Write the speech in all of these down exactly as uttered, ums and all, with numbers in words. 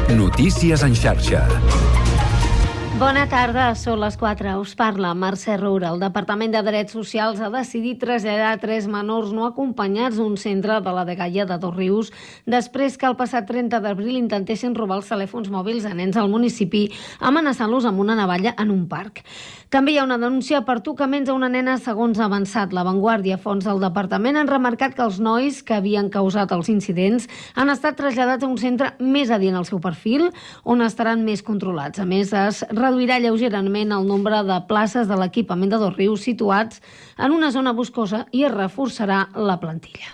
Notícies en xarxa. Bona tarda, són les quatre. Us parla Mercè Roura. El Departament de Drets Socials ha decidit traslladar tres menors no acompanyats d'un centre de la dgaia de Dosrius després que el passat trenta d'abril intentessin robar els telèfons mòbils a nens al municipi, amenaçant-los amb una navalla en un parc. També hi ha una denúncia per tocaments a una nena, segons ha avançat La Vanguardia. Fonts del departament han remarcat que els nois que havien causat els incidents han estat traslladats a un centre més adient al seu perfil, on estaran més controlats. A més, es reduirà lleugerament el nombre de places de l'equipament de Dosrius situats en una zona boscosa i es reforçarà la plantilla.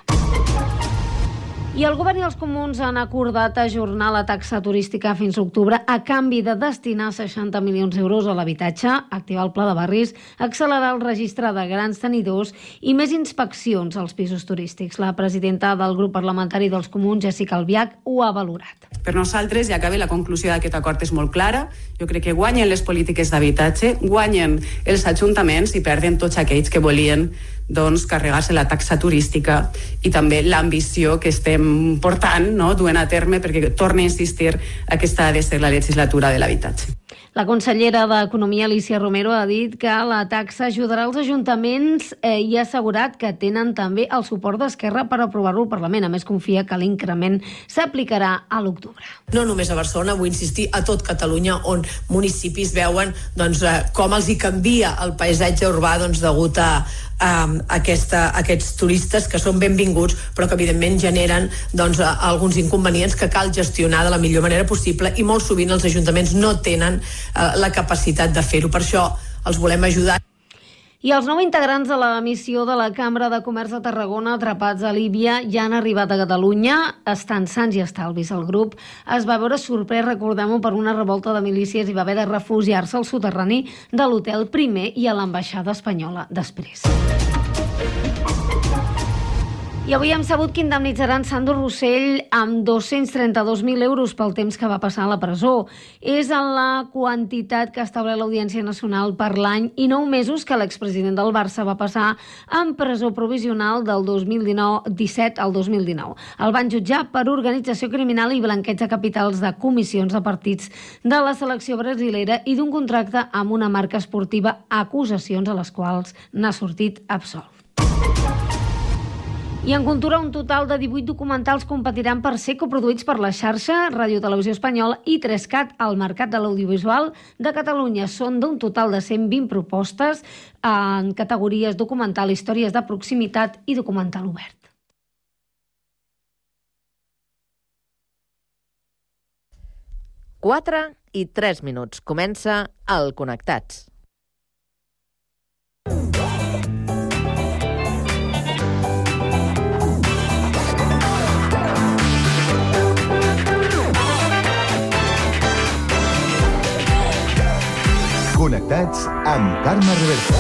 I el govern i els comuns han acordat ajornar la taxa turística fins a octubre a canvi de destinar seixanta milions d'euros a l'habitatge, activar el pla de barris, accelerar el registre de grans tenidors i més inspeccions als pisos turístics. La presidenta del grup parlamentari dels comuns, Jessica Albiach, ho ha valorat. Per nosaltres, ja acaba, la conclusió d'aquest acord és molt clara. Jo crec que guanyen les polítiques d'habitatge, guanyen els ajuntaments i perden tots aquells que volien doncs, carregar-se la taxa turística i també l'ambició que estem portant, no, duent a terme, perquè torna a insistir, aquesta ha de ser la legislatura de l'habitatge. La consellera d'Economia, Alícia Romero, ha dit que la taxa ajudarà els ajuntaments eh, i ha assegurat que tenen també el suport d'Esquerra per aprovar-lo al Parlament. A més, confia que l'increment s'aplicarà a l'octubre. No només a Barcelona, vull insistir, a tot Catalunya, on municipis veuen doncs, eh, com els hi canvia el paisatge urbà doncs, degut a Um, aquesta, aquests turistes que són benvinguts però que evidentment generen doncs, uh, alguns inconvenients que cal gestionar de la millor manera possible i molt sovint els ajuntaments no tenen uh, la capacitat de fer-ho. Per això els volem ajudar. I els nou integrants de la missió de la Cambra de Comerç de Tarragona atrapats a Líbia ja han arribat a Catalunya. Estan sans i estalvis. El grup es va veure sorprès, recordem-ho, per una revolta de milícies i va haver de refugiar-se al soterrani de l'hotel primer i a l'ambaixada espanyola després. I avui hem sabut que indemnitzaran Sandro Rossell amb dos-cents trenta-dos mil euros pel temps que va passar a la presó. És en la quantitat que estableix l'Audiència Nacional per l'any i nou mesos que l'expresident del Barça va passar en presó provisional del dos mil disset al dos mil dinou. El van jutjar per organització criminal i blanqueig de capitals de comissions de partits de la selecció brasilera i d'un contracte amb una marca esportiva, acusacions a les quals n'ha sortit absolt. I en cultura, un total de divuit documentals competiran per ser coproduïts per la xarxa, Ràdio Televisió Espanyola i Trescat al Mercat de l'Audiovisual de Catalunya. Són d'un total de cent vint propostes en categories documental, històries de proximitat i documental obert. quatre i tres minuts. Comença el Connectats. Connectats amb Carme Reversa.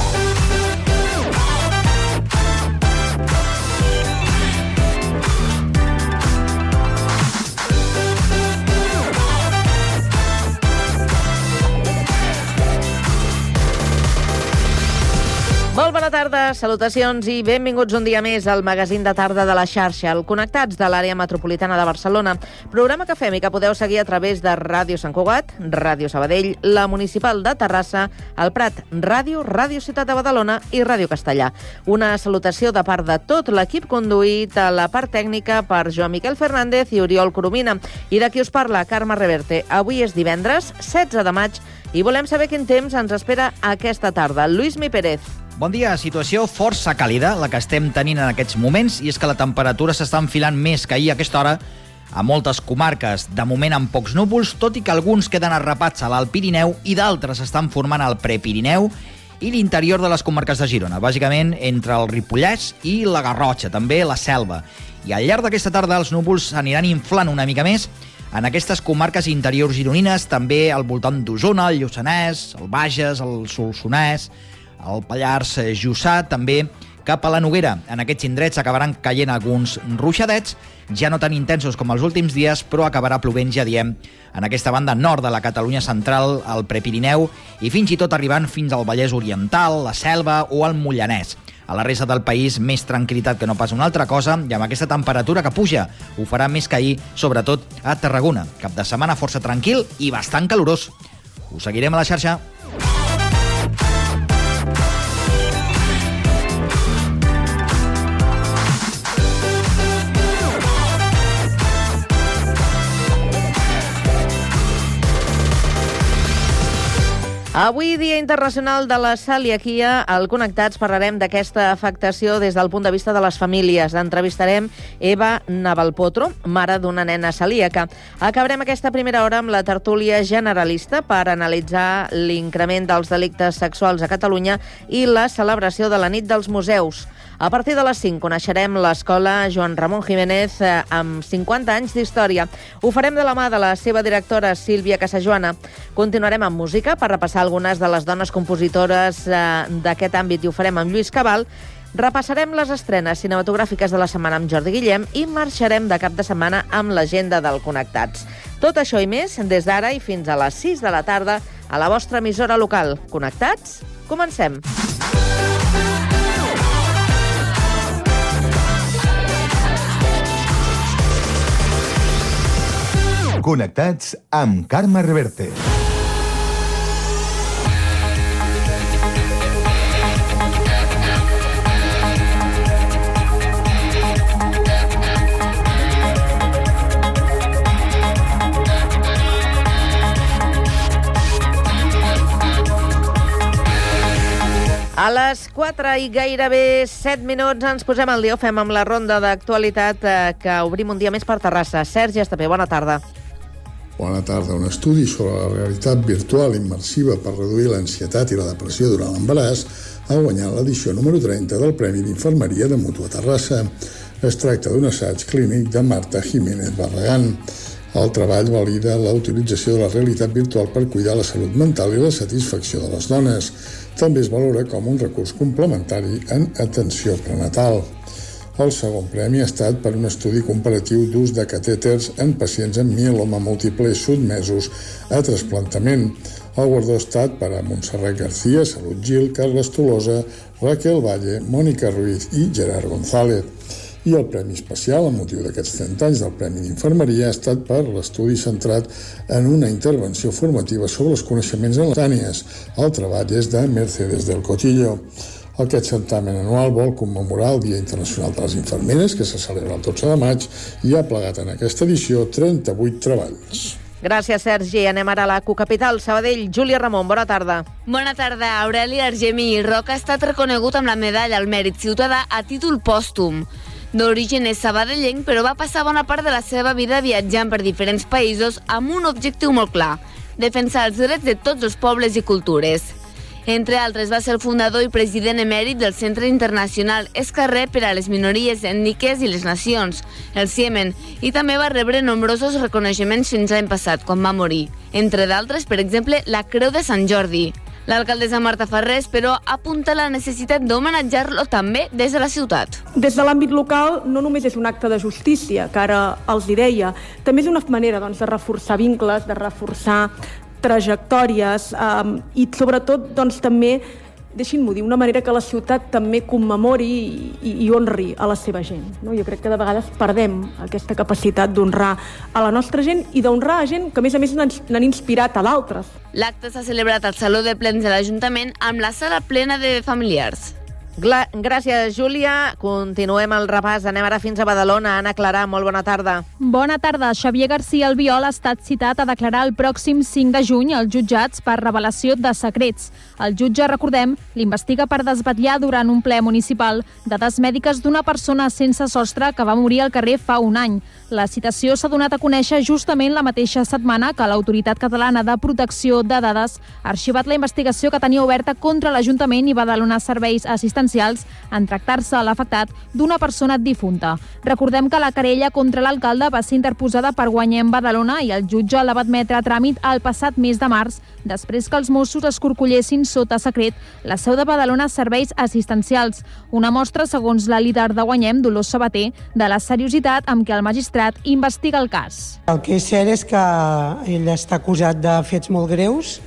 Molt bona tarda, salutacions i benvinguts un dia més al magazín de tarda de la xarxa, el Connectats de l'àrea metropolitana de Barcelona. Programa que fem i que podeu seguir a través de Ràdio Sant Cugat, Ràdio Sabadell, la Municipal de Terrassa, el Prat Ràdio, Ràdio Ciutat de Badalona i Ràdio Castellà. Una salutació de part de tot l'equip conduït a la part tècnica per Joan Miquel Fernández i Oriol Coromina. I de qui us parla, Carme Reverte. Avui és divendres, setze de maig, i volem saber quin temps ens espera aquesta tarda. Lluís Mi Pérez. Bon dia, situació força càlida, la que estem tenint en aquests moments, i és que la temperatura s'està enfilant més que ahir a aquesta hora a moltes comarques, de moment amb pocs núvols, tot i que alguns queden arrapats a l'Alt Pirineu i d'altres estan formant al Prepirineu i l'interior de les comarques de Girona, bàsicament entre el Ripollès i la Garrotxa, també la Selva. I al llarg d'aquesta tarda els núvols s'aniran inflant una mica més en aquestes comarques interiors gironines, també al voltant d'Osona, el Lluçanès, el Bages, el Solsonès, el Pallars Jussà, també cap a la Noguera. En aquests indrets acabaran caient alguns ruixadets, ja no tan intensos com els últims dies, però acabarà plovent, ja diem, en aquesta banda nord de la Catalunya central, al Prepirineu, i fins i tot arribant fins al Vallès Oriental, la Selva o el Mollanès. A la resta del país, més tranquil·litat que no pas una altra cosa, i amb aquesta temperatura que puja, ho farà més que ahir, sobretot a Tarragona. Cap de setmana força tranquil i bastant calorós. Us seguirem a la xarxa. Avui, Dia Internacional de la Celiaquia, al Connectats parlarem d'aquesta afectació des del punt de vista de les famílies. Entrevistarem Eva Navalpotro, mare d'una nena celíaca. Acabarem aquesta primera hora amb la tertúlia generalista per analitzar l'increment dels delictes sexuals a Catalunya i la celebració de la Nit dels Museus. A partir de les cinc coneixerem l'escola Joan Ramon Jiménez amb cinquanta anys d'història. Ho farem de la mà de la seva directora Sílvia Casajoana. Continuarem amb música per repassar algunes de les dones compositores d'aquest àmbit i ho farem amb Lluís Cabal. Repassarem les estrenes cinematogràfiques de la setmana amb Jordi Guillem i marxarem de cap de setmana amb l'agenda del Connectats. Tot això i més des d'ara i fins a les sis de la tarda a la vostra emissora local. Connectats? Comencem! Connectats amb Carme Reverte. A les quatre i gairebé set minuts ens posem al dia. Ho fem amb la ronda d'actualitat que obrim un dia més per Terrassa. Sergi Estapé, bona tarda. Bona tarda. Un estudi sobre la realitat virtual immersiva per reduir l'ansietat i la depressió durant l'embaràs ha guanyat l'edició número trenta del Premi d'Infermeria de Mútua Terrassa. Es tracta d'un assaig clínic de Marta Jiménez Barragán. El treball valida la utilització de la realitat virtual per cuidar la salut mental i la satisfacció de les dones. També es valora com un recurs complementari en atenció prenatal. El segon premi ha estat per un estudi comparatiu d'ús de catèters en pacients amb mieloma múltiple sotmesos a trasplantament. El guardó ha estat per a Montserrat García, Salut Gil, Carles Tolosa, Raquel Valle, Mònica Ruiz i Gerard González. I el premi especial, amb motiu d'aquests trenta anys del Premi d'Infermeria, ha estat per l'estudi centrat en una intervenció formativa sobre els coneixements en les ànies. El treball és de Mercedes del Cotillo. Aquest certamen anual vol commemorar el Dia Internacional de les Infermeres, que se celebra el dotze de maig, i ha plegat en aquesta edició trenta-vuit treballs. Gràcies, Sergi. Anem ara a la cocapital, Sabadell. Júlia Ramon, bona tarda. Bona tarda. Aureli Argemí i Roca ha estat reconegut amb la medalla al mèrit ciutadà a títol pòstum. D'origen és sabadellenc, però va passar bona part de la seva vida viatjant per diferents països amb un objectiu molt clar: defensar els drets de tots els pobles i cultures. Entre altres, va ser el fundador i president emèrit del Centre Internacional Escarrer per a les Minories Ètniques i les Nacions, el CIEMEN, i també va rebre nombrosos reconeixements fins l'any passat, quan va morir. Entre d'altres, per exemple, la Creu de Sant Jordi. L'alcaldessa Marta Farrés, però, apunta la necessitat d'homenatjar-lo també des de la ciutat. Des de l'àmbit local no només és un acte de justícia, que ara els hi deia, també és una manera doncs, de reforçar vincles, de reforçar trajectòries um, i sobretot doncs, també, deixin-m'ho dir, una manera que la ciutat també commemori i, i honri a la seva gent. No? Jo crec que de vegades perdem aquesta capacitat d'honrar a la nostra gent i d'honrar a gent que a més a més n'han inspirat a d'altres. L'acte s'ha celebrat al Saló de Plens de l'Ajuntament amb la sala plena de familiars. Gla- Gràcies, Júlia. Continuem el repàs. Anem ara fins a Badalona. Anna Clarà, molt bona tarda. Bona tarda. Xavier García Albiol ha estat citat a declarar el pròxim cinc de juny als jutjats per revelació de secrets. El jutge, recordem, l'investiga per desvetllar durant un ple municipal dades mèdiques d'una persona sense sostre que va morir al carrer fa un any. La citació s'ha donat a conèixer justament la mateixa setmana que l'Autoritat Catalana de Protecció de Dades ha arxivat la investigació que tenia oberta contra l'Ajuntament i Badalona Serveis Assistencials en tractar-se a l'afectat d'una persona difunta. Recordem que la querella contra l'alcalde va ser interposada per Guanyem Badalona i el jutge la va admetre a tràmit el passat mes de març, després que els Mossos escorcollessin sota secret la seu de Badalona Serveis Assistencials. Una mostra, segons la líder de Guanyem, Dolors Sabater, de la seriositat amb què el magistrat investiga el cas. El que és cert és que ell està acusat de fets molt greus,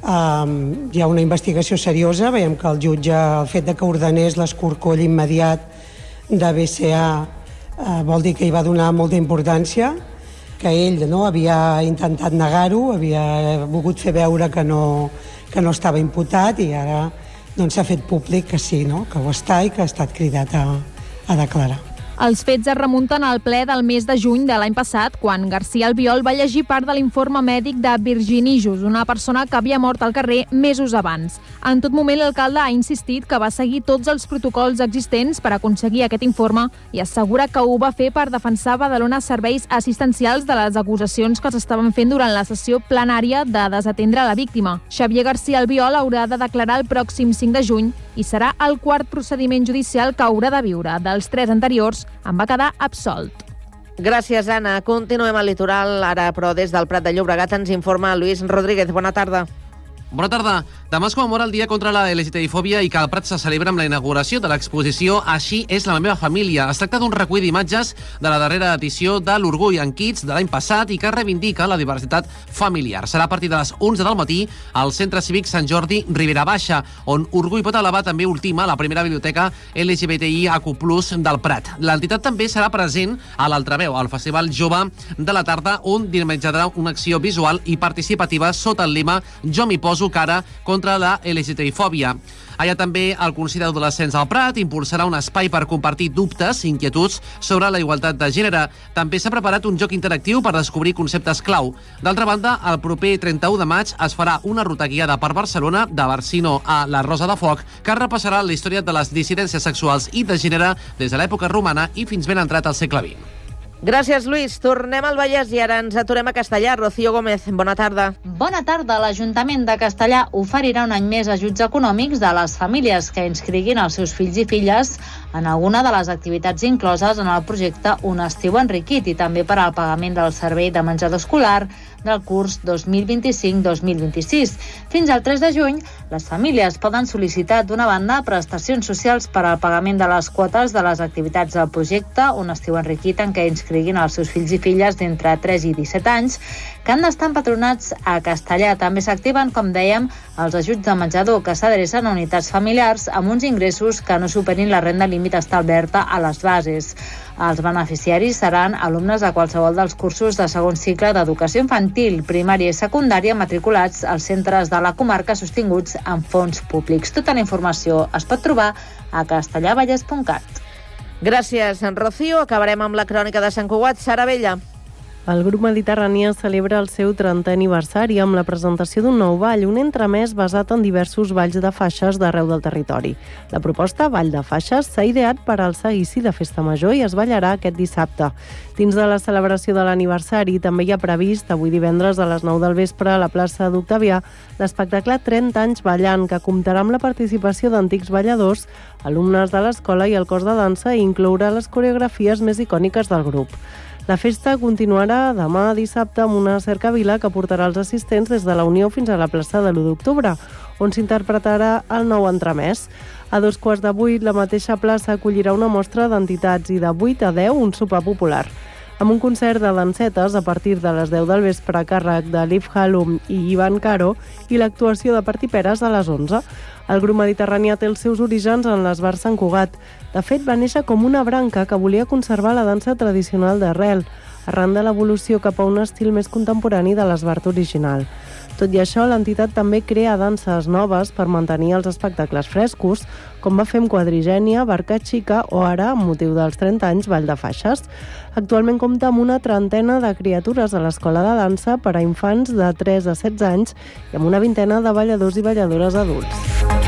Um, hi ha una investigació seriosa, veiem que el jutge, el fet de que ordenés l'escorcoll immediat de B C A uh, vol dir que hi va donar molta importància, que ell no, havia intentat negar-ho, havia volgut fer veure que no, que no estava imputat i ara doncs, s'ha fet públic que sí, no? Que ho està i que ha estat cridat a, a declarar. Els fets es remunten al ple del mes de juny de l'any passat, quan García Albiol va llegir part de l'informe mèdic de Virginie Jus, una persona que havia mort al carrer mesos abans. En tot moment, l'alcalde ha insistit que va seguir tots els protocols existents per aconseguir aquest informe i assegura que ho va fer per defensar Badalona serveis assistencials de les acusacions que s'estaven fent durant la sessió plenària de desatendre la víctima. Xavier García Albiol haurà de declarar el pròxim cinc de juny i serà el quart procediment judicial que haurà de viure. Dels tres anteriors, en va quedar absolt. Gràcies, Anna. Continuem al litoral, ara però des del Prat de Llobregat ens informa Lluís Rodríguez. Bona tarda. Bona tarda. Demà es commemora el Dia contra la L G T B fòbia i que al Prat se celebra amb la inauguració de l'exposició Així és la meva família. Es tracta d'un recull d'imatges de la darrera edició de l'Orgull en Kids de l'any passat i que reivindica la diversitat familiar. Serà a partir de les onze del matí al Centre Cívic Sant Jordi Ribera Baixa, on Orgull pot elevar també ultima la primera biblioteca L G B T I A Q plus del Prat. L'entitat també serà present a l'Altraveu, al Festival Jove de la tarda, on dinamitzarà una acció visual i participativa sota el lema Jo m'hi poso cara contra la L G T B fòbia. Allà també el Consell d'Adolescents del Prat impulsarà un espai per compartir dubtes i inquietuds sobre la igualtat de gènere. També s'ha preparat un joc interactiu per descobrir conceptes clau. D'altra banda, el proper trenta-u de maig es farà una ruta guiada per Barcelona, de Barcino a la Rosa de Foc, que repassarà la història de les dissidències sexuals i de gènere des de l'època romana i fins ben entrat al segle vint. Gràcies, Lluís. Tornem al Vallès i ara ens aturem a Castellà. Rocío Gómez, bona tarda. Bona tarda. L'Ajuntament de Castellà oferirà un any més ajuts econòmics de les famílies que inscriguin els seus fills i filles en alguna de les activitats incloses en el projecte Un estiu enriquit i també per al pagament del servei de menjador escolar del curs dos mil vint-i-cinc dos mil vint-i-sis. Fins al tres de juny, les famílies poden sol·licitar d'una banda prestacions socials per al pagament de les quotes de les activitats del projecte Un estiu enriquit en què inscriguin els seus fills i filles d'entre tres i disset anys, que han d'estar empadronats a Castellà. També s'activen, com dèiem, els ajuts de menjador que s'adrecen a unitats familiars amb uns ingressos que no superin la renda límit establerta a les bases. Els beneficiaris seran alumnes de qualsevol dels cursos de segon cicle d'educació infantil, primària i secundària matriculats als centres de la comarca sostinguts amb fons públics. Tota la informació es pot trobar a castellavallès punt cat. Gràcies, Rocío. Acabarem amb la crònica de Sant Cugat. Sara Vella. El grup Mediterrània celebra el seu trentè aniversari amb la presentació d'un nou ball, un entremès basat en diversos balls de faixes d'arreu del territori. La proposta Ball de Faixes s'ha ideat per al seguici de Festa Major i es ballarà aquest dissabte. Dins de la celebració de l'aniversari també hi ha previst, avui divendres a les nou del vespre a la plaça d'Octavià, l'espectacle trenta anys ballant, que comptarà amb la participació d'antics balladors, alumnes de l'escola i el cos de dansa i inclourà les coreografies més icòniques del grup. La festa continuarà demà dissabte amb una cercavila que portarà els assistents des de la Unió fins a la plaça de l'u d'octubre, on s'interpretarà el nou entremès. A dos quarts de vuit, la mateixa plaça acollirà una mostra d'entitats i de vuit a deu un sopar popular. Amb un concert de dansetes a partir de les deu del vespre a càrrec de Liv Hallum i Ivan Caro i l'actuació de partiperes a les onze. El grup Mediterrània té els seus orígens en l'Esbar Sant Cugat. De fet, va néixer com una branca que volia conservar la dansa tradicional d'arrel, arran de l'evolució cap a un estil més contemporani de l'esbart original. Tot i això, l'entitat també crea danses noves per mantenir els espectacles frescos, com va fer amb Quadrigènia, Barca Xica o ara, amb motiu dels trenta anys, Ball de Faixes. Actualment compta amb una trentena de criatures a l'escola de dansa per a infants de tres a setze anys i amb una vintena de balladors i balladores adults.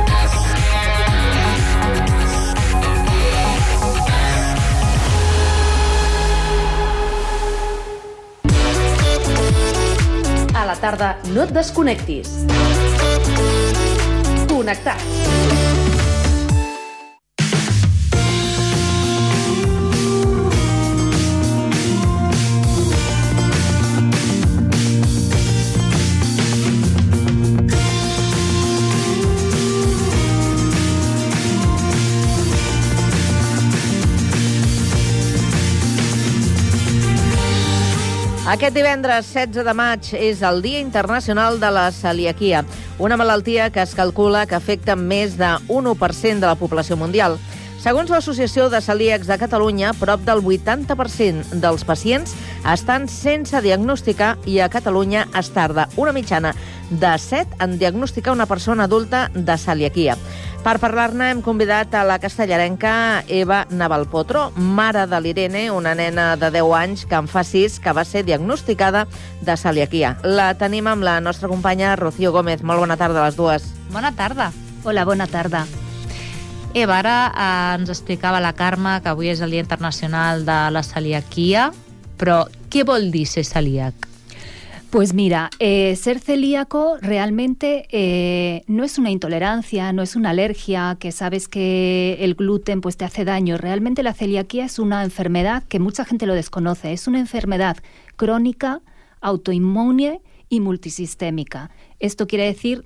A la tarda no et desconnectis. Connectats. Aquest divendres setze de maig és el Dia Internacional de la Celiaquia, una malaltia que es calcula que afecta més d'un u per cent de la població mundial. Segons l'Associació de Celíacs de Catalunya, prop del vuitanta per cent dels pacients estan sense diagnosticar i a Catalunya es tarda una mitjana de set en diagnosticar una persona adulta de celiaquia. Per parlar-ne hem convidat a la castellarenca Eva Navalpotro, mare de l'Irene, una nena de deu anys que en fa sis que va ser diagnosticada de celiaquia. La tenim amb la nostra companya Rocío Gómez. Molt bona tarda a les dues. Bona tarda. Hola, bona tarda. Eva, ara eh, ens explicava la Carme que avui és el Dia Internacional de la Celiaquia, però què vol dir ser celíac? Pues mira, eh, ser celíaco realmente eh, no es una intolerancia, no es una alergia, que sabes que el gluten pues, te hace daño. Realmente la celiaquía es una enfermedad que mucha gente lo desconoce. Es una enfermedad crónica, autoinmune y multisistémica. Esto quiere decir,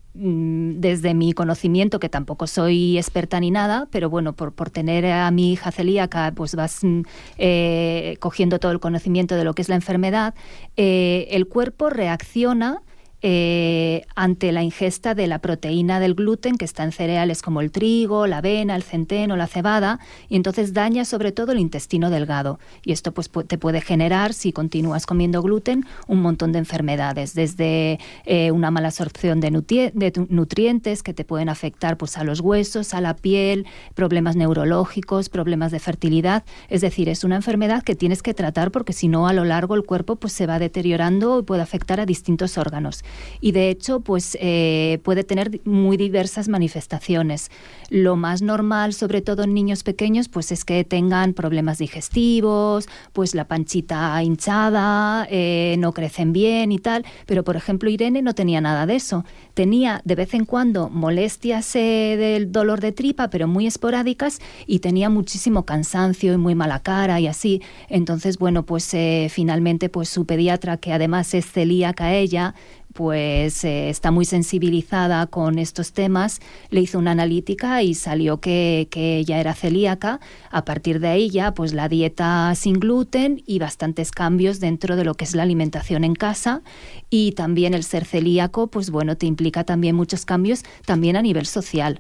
desde mi conocimiento, que tampoco soy experta ni nada, pero bueno, por, por tener a mi hija celíaca, pues vas eh, cogiendo todo el conocimiento de lo que es la enfermedad, eh, el cuerpo reacciona eh, ante la ingesta de la proteína del gluten que está en cereales como el trigo, la avena, el centeno, la cebada, y entonces daña sobre todo el intestino delgado. Y esto pues te puede generar, si continúas comiendo gluten, un montón de enfermedades, desde eh, una mala absorción de, nutri- de nutrientes que te pueden afectar pues, a los huesos, a la piel, problemas neurológicos, problemas de fertilidad. Es decir, es una enfermedad que tienes que tratar porque si no, a lo largo el cuerpo pues, se va deteriorando y puede afectar a distintos órganos. Y de hecho, pues eh, puede tener muy diversas manifestaciones. Lo más normal, sobre todo en niños pequeños, pues es que tengan problemas digestivos, pues la panchita hinchada, eh, no crecen bien y tal. Pero, por ejemplo, Irene no tenía nada de eso. Tenía de vez en cuando molestias eh, del dolor de tripa, pero muy esporádicas, y tenía muchísimo cansancio y muy mala cara y así. Entonces, bueno, pues eh, finalmente pues su pediatra, que además es celíaca ella, pues eh, está muy sensibilizada con estos temas, le hizo una analítica y salió que, que ella era celíaca. A partir de ahí ya, pues la dieta sin gluten y bastantes cambios dentro de lo que es la alimentación en casa, y también el ser celíaco, pues bueno, te implica también muchos cambios también a nivel social,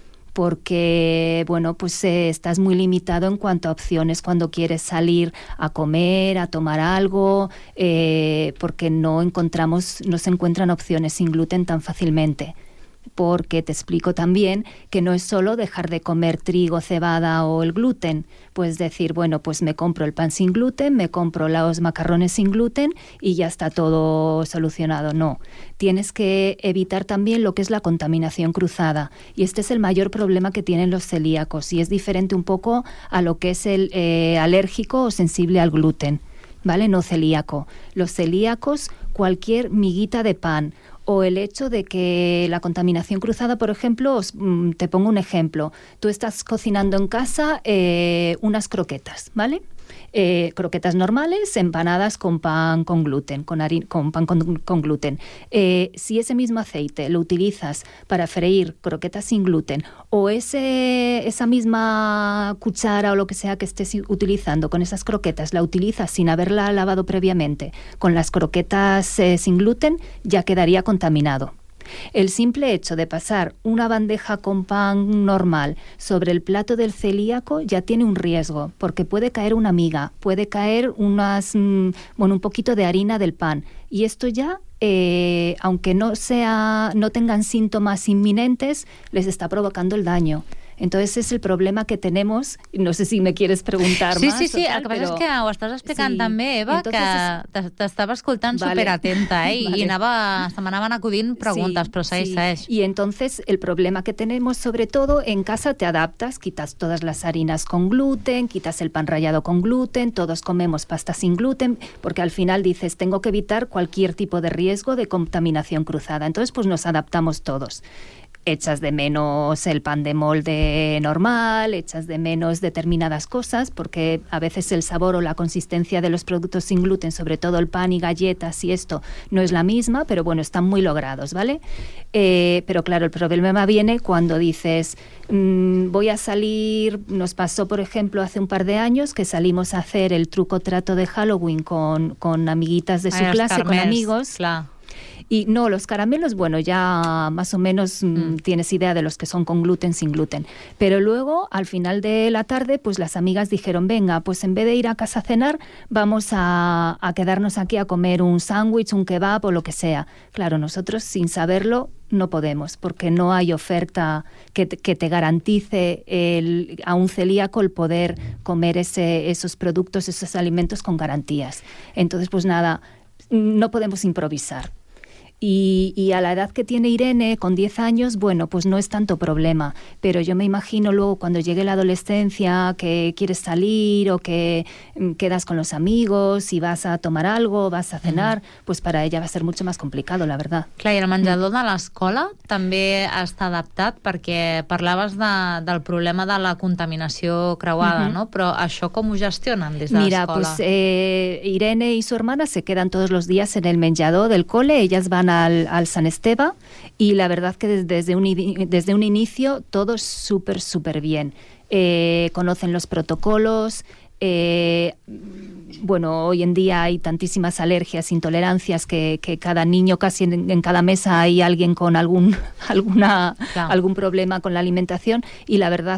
porque, bueno, pues eh, estás muy limitado en cuanto a opciones cuando quieres salir a comer, a tomar algo, eh, porque no encontramos, no se encuentran opciones sin gluten tan fácilmente. Porque te explico también que no es solo dejar de comer trigo, cebada o el gluten. Puedes decir, bueno, pues me compro el pan sin gluten, me compro los macarrones sin gluten y ya está todo solucionado. No, tienes que evitar también lo que es la contaminación cruzada. Y este es el mayor problema que tienen los celíacos, y es diferente un poco a lo que es el eh, alérgico o sensible al gluten, ¿vale? No celíaco. Los celíacos, cualquier miguita de pan, o el hecho de que la contaminación cruzada, por ejemplo, os, mm, te pongo un ejemplo. Tú estás cocinando en casa eh, unas croquetas, ¿vale? Eh, croquetas normales, empanadas con pan con gluten, con, harin- con pan con, con gluten. Eh, si ese mismo aceite lo utilizas para freír croquetas sin gluten, o ese, esa misma cuchara o lo que sea que estés utilizando con esas croquetas, la utilizas sin haberla lavado previamente con las croquetas eh, sin gluten, ya quedaría contaminado. El simple hecho de pasar una bandeja con pan normal sobre el plato del celíaco ya tiene un riesgo, porque puede caer una miga, puede caer unas, mmm, bueno, un poquito de harina del pan, y esto ya, eh, aunque no sea, no tengan síntomas inminentes, les está provocando el daño. Entonces és el problema que tenemos. No sé si me quieres preguntar sí, más. Sí, sí, sí. Tal, el que passa però... és que ho estàs explicant sí. també, Eva, Entonces, que t'estava escoltant vale. superatenta, eh? Vale. I anava, se m'anaven acudint preguntes, sí, però segueix, sí. segueix. Y entonces el problema que tenemos, sobre todo, en casa te adaptas, quitas todas las harinas con gluten, quitas el pan rallado con gluten, todos comemos pasta sin gluten, porque al final dices, tengo que evitar cualquier tipo de riesgo de contaminación cruzada. Entonces, pues nos adaptamos todos. echas de menos el pan de molde normal, echas de menos determinadas cosas, porque a veces el sabor o la consistencia de los productos sin gluten, sobre todo el pan y galletas y esto, no es la misma, pero bueno, están muy logrados, ¿vale? Eh, pero claro, el problema viene cuando dices, mmm, voy a salir, nos pasó por ejemplo hace un par de años que salimos a hacer el truco trato de Halloween con, con amiguitas de su Ai, clase, carmels, con amigos. Clar. Y no, los caramelos, bueno, ya más o menos mm. tienes idea de los que son con gluten, sin gluten. Pero luego, al final de la tarde, pues las amigas dijeron, venga, pues en vez de ir a casa a cenar, vamos a, a quedarnos aquí a comer un sándwich, un kebab o lo que sea. Claro, nosotros sin saberlo no podemos, porque no hay oferta que te, que te garantice el, a un celíaco el poder comer ese, esos productos, esos alimentos con garantías. Entonces, pues nada, no podemos improvisar. Y, y a la edad que tiene Irene, con diez años, bueno, pues no es tanto problema. Pero yo me imagino luego cuando llegue la adolescencia, que quieres salir o que quedas con los amigos y vas a tomar algo, vas a cenar, mm. pues para ella va a ser mucho más complicado, la verdad. Clar, i el menjador mm. de l'escola també està adaptat, perquè parlaves de, del problema de la contaminació creuada, mm-hmm. no? Però això com ho gestionen des de Mira, l'escola? Pues eh, Irene y su hermana se quedan todos los días en el menjador del cole, ellas van a Al, al San Esteve y la verdad que desde, desde, un, desde un inicio todo es súper, súper bien. Eh, conocen los protocolos, eh, bueno, hoy en día hay tantísimas alergias, intolerancias, que, que cada niño, casi en, en cada mesa hay alguien con algún, alguna, claro. algún problema con la alimentación, y la verdad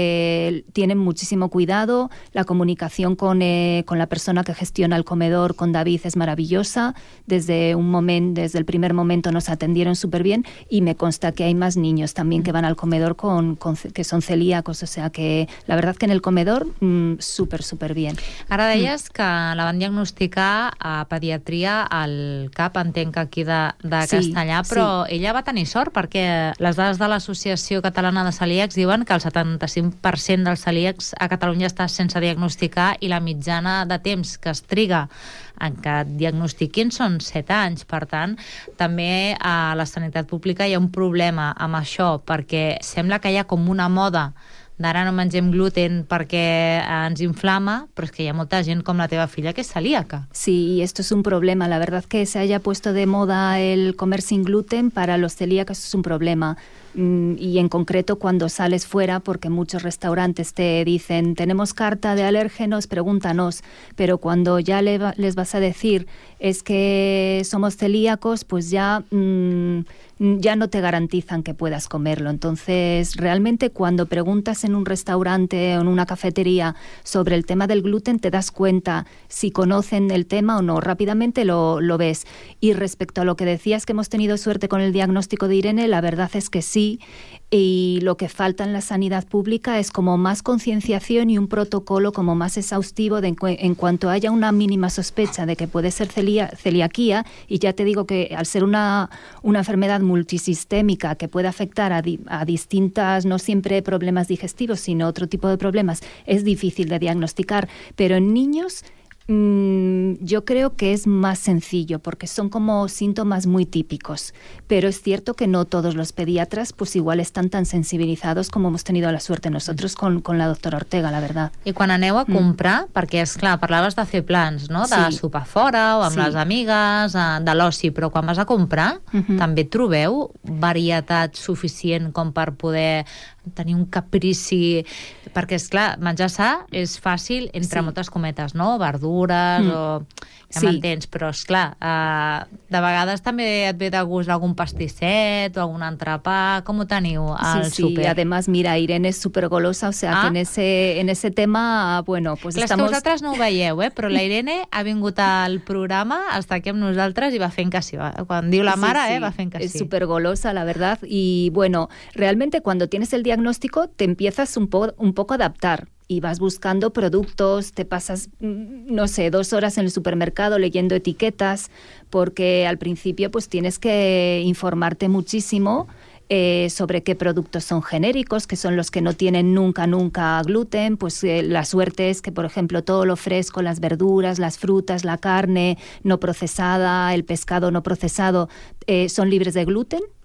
que tienen muchísimo cuidado. La comunicación con, eh, con la persona que gestiona el comedor, con David, es maravillosa. Desde un momento, desde el primer momento nos atendieron súper bien, y me consta que hay más niños también que van al comedor con, con, que son celíacos, o sea que la verdad que en el comedor mmm, súper, súper bien. Ara deies que la van diagnosticar a pediatria al C A P, entenc que aquí de, de Castellà, sí, però sí. ella va tenir sort, perquè les dades de l'Associació Catalana de Celíacs diuen que el setanta-cinc per cent dels celíacs a Catalunya està sense diagnosticar, i la mitjana de temps que es triga en què et diagnostiquin són set anys. Per tant, també a la sanitat pública hi ha un problema amb això, perquè sembla que hi ha com una moda d'ara no mengem gluten perquè ens inflama, però és que hi ha molta gent com la teva filla que és celíaca. Sí, esto es un problema. La verdad que se haya puesto de moda el comer sin gluten para los celíacos es un problema. Y en concreto cuando sales fuera, porque muchos restaurantes te dicen tenemos carta de alérgenos, pregúntanos, pero cuando ya le va, les vas a decir es que somos celíacos, pues ya, mmm, ya no te garantizan que puedas comerlo. Entonces realmente cuando preguntas en un restaurante o en una cafetería sobre el tema del gluten, te das cuenta si conocen el tema o no, rápidamente lo, lo ves. Y respecto a lo que decías, que hemos tenido suerte con el diagnóstico de Irene, la verdad es que sí. Y lo que falta en la sanidad pública es como más concienciación y un protocolo como más exhaustivo de en, cu en cuanto haya una mínima sospecha de que puede ser celía celiaquía, y ya te digo que al ser una, una enfermedad multisistémica que puede afectar a, di a distintas, no siempre problemas digestivos, sino otro tipo de problemas, es difícil de diagnosticar, pero en niños Mm, yo creo que es más sencillo porque son como síntomas muy típicos, pero es cierto que no todos los pediatras pues igual están tan sensibilizados como hemos tenido la suerte nosotros con, con la doctora Ortega, la verdad. I quan aneu a comprar, mm. perquè és clar, parlaves de fer plans, no? De sí. sopar fora o amb sí. les amigues, de l'oci, però quan vas a comprar mm-hmm. també trobeu varietat suficient com per poder tenir un caprici, perquè és clar, menjar sa és fàcil entre sí. moltes cometes, no? Verdures mm. o... Ja sí. m'entens, però és clar, uh, de vegades també et ve de gust algun pastisset o algun entrepà. Com ho teniu al sí, súper? Sí, además, mira, Irene es súper golosa, o sea, ah. que en ese, en ese tema, bueno, pues clar, estamos... que vosaltres no ho veieu, eh? Però la Irene ha vingut al programa, està aquí amb nosaltres i va fent que sí. Quan diu la mare, sí, sí. eh, va fent que sí. Es súper golosa, la verdad, y bueno, realmente cuando tienes el diagnóstico te empiezas un, po un poco a adaptar. Y vas buscando productos, te pasas, no sé, dos horas en el supermercado leyendo etiquetas, porque al principio pues tienes que informarte muchísimo eh, sobre qué productos son genéricos, que son los que no tienen nunca, nunca gluten. Pues eh, la suerte es que, por ejemplo, todo lo fresco, las verduras, las frutas, la carne no procesada, el pescado no procesado, eh, son libres de gluten.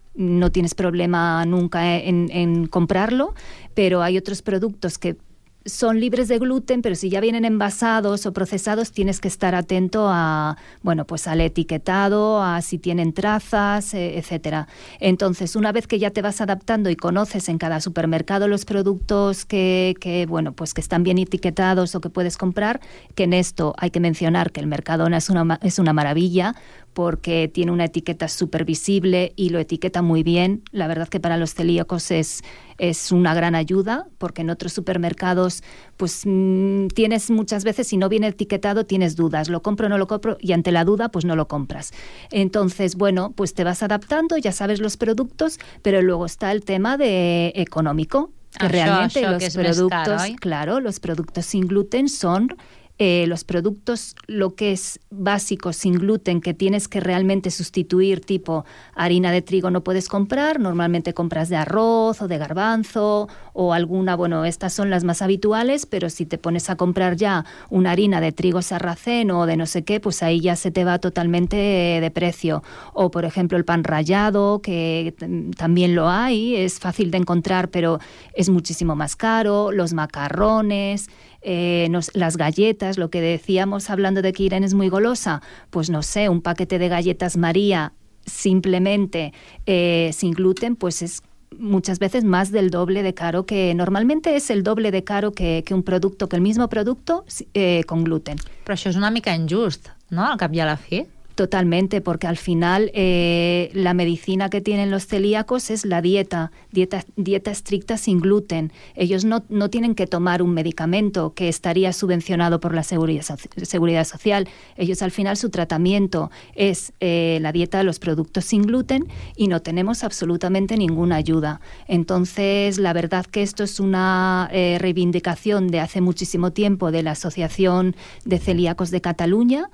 no tienes problema nunca en, en comprarlo, pero hay otros productos que son libres de gluten, pero si ya vienen envasados o procesados, tienes que estar atento a, bueno, pues al etiquetado, a si tienen trazas, etcétera. Entonces, una vez que ya te vas adaptando y conoces en cada supermercado los productos que, que, bueno, pues que están bien etiquetados o que puedes comprar, que en esto hay que mencionar que el Mercadona es una, es una maravilla, porque tiene una etiqueta súper visible y lo etiqueta muy bien. La verdad que para los celíacos es, es una gran ayuda, porque en otros supermercados pues mmm, tienes muchas veces, si no viene etiquetado, tienes dudas, lo compro o no lo compro, y ante la duda pues no lo compras. Entonces, bueno, pues te vas adaptando, ya sabes los productos, pero luego está el tema de económico, que Això, realmente això, los que és més productos, car, oi? claro, los productos sin gluten son Eh, los productos, lo que es básico sin gluten, que tienes que realmente sustituir, tipo harina de trigo no puedes comprar, normalmente compras de arroz o de garbanzo o alguna, bueno, estas son las más habituales, pero si te pones a comprar ya una harina de trigo sarraceno o de no sé qué, pues ahí ya se te va totalmente de precio. O, por ejemplo, el pan rallado, que también lo hay, es fácil de encontrar, pero es muchísimo más caro, los macarrones, Eh, nos, las galletas, lo que decíamos hablando de que Irene es muy golosa, pues no sé, un paquete de galletas María simplemente eh, sin gluten, pues es muchas veces más del doble de caro, que normalmente es el doble de caro que, que un producto, que el mismo producto eh, con gluten. Però això és una mica injust, no?, al cap i a la fi. Totalmente, porque al final eh, la medicina que tienen los celíacos es la dieta, dieta, dieta estricta sin gluten. Ellos no, no tienen que tomar un medicamento que estaría subvencionado por la seguridad, seguridad social. Ellos al final su tratamiento es eh, la dieta de los productos sin gluten y no tenemos absolutamente ninguna ayuda. Entonces, la verdad que esto es una eh, reivindicación de hace muchísimo tiempo de la Asociación de Celíacos de Cataluña,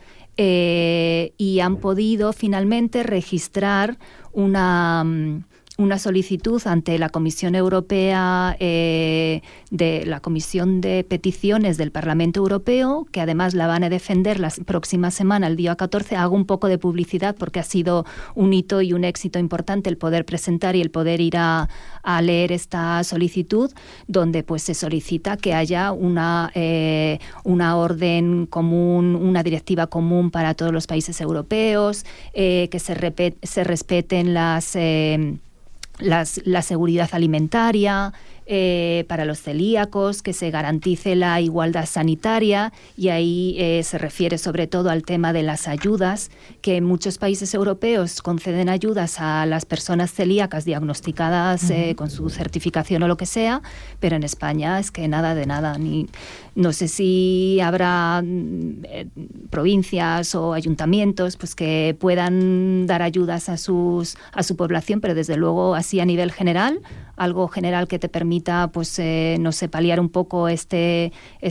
Eh, y han podido finalmente registrar una, una solicitud ante la Comisión Europea, eh, de la Comisión de Peticiones del Parlamento Europeo, que además la van a defender la próxima semana, el día catorce. Hago un poco de publicidad porque ha sido un hito y un éxito importante el poder presentar y el poder ir a, a leer esta solicitud, donde pues se solicita que haya una, eh, una orden común, una directiva común para todos los países europeos, eh, que se, repet, se respeten las... Eh, Las, la seguridad alimentaria eh, para los celíacos, que se garantice la igualdad sanitaria, y ahí eh, se refiere sobre todo al tema de las ayudas, que en muchos países europeos conceden ayudas a las personas celíacas diagnosticadas eh, uh-huh. con su certificación o lo que sea, pero en España es que nada de nada. Ni, no sé si habrá eh, provincias o ayuntamientos pues que puedan dar ayudas a, sus, a su población, pero desde luego así a nivel general, algo general que te permita, pues, eh, no sé, paliar un poco este,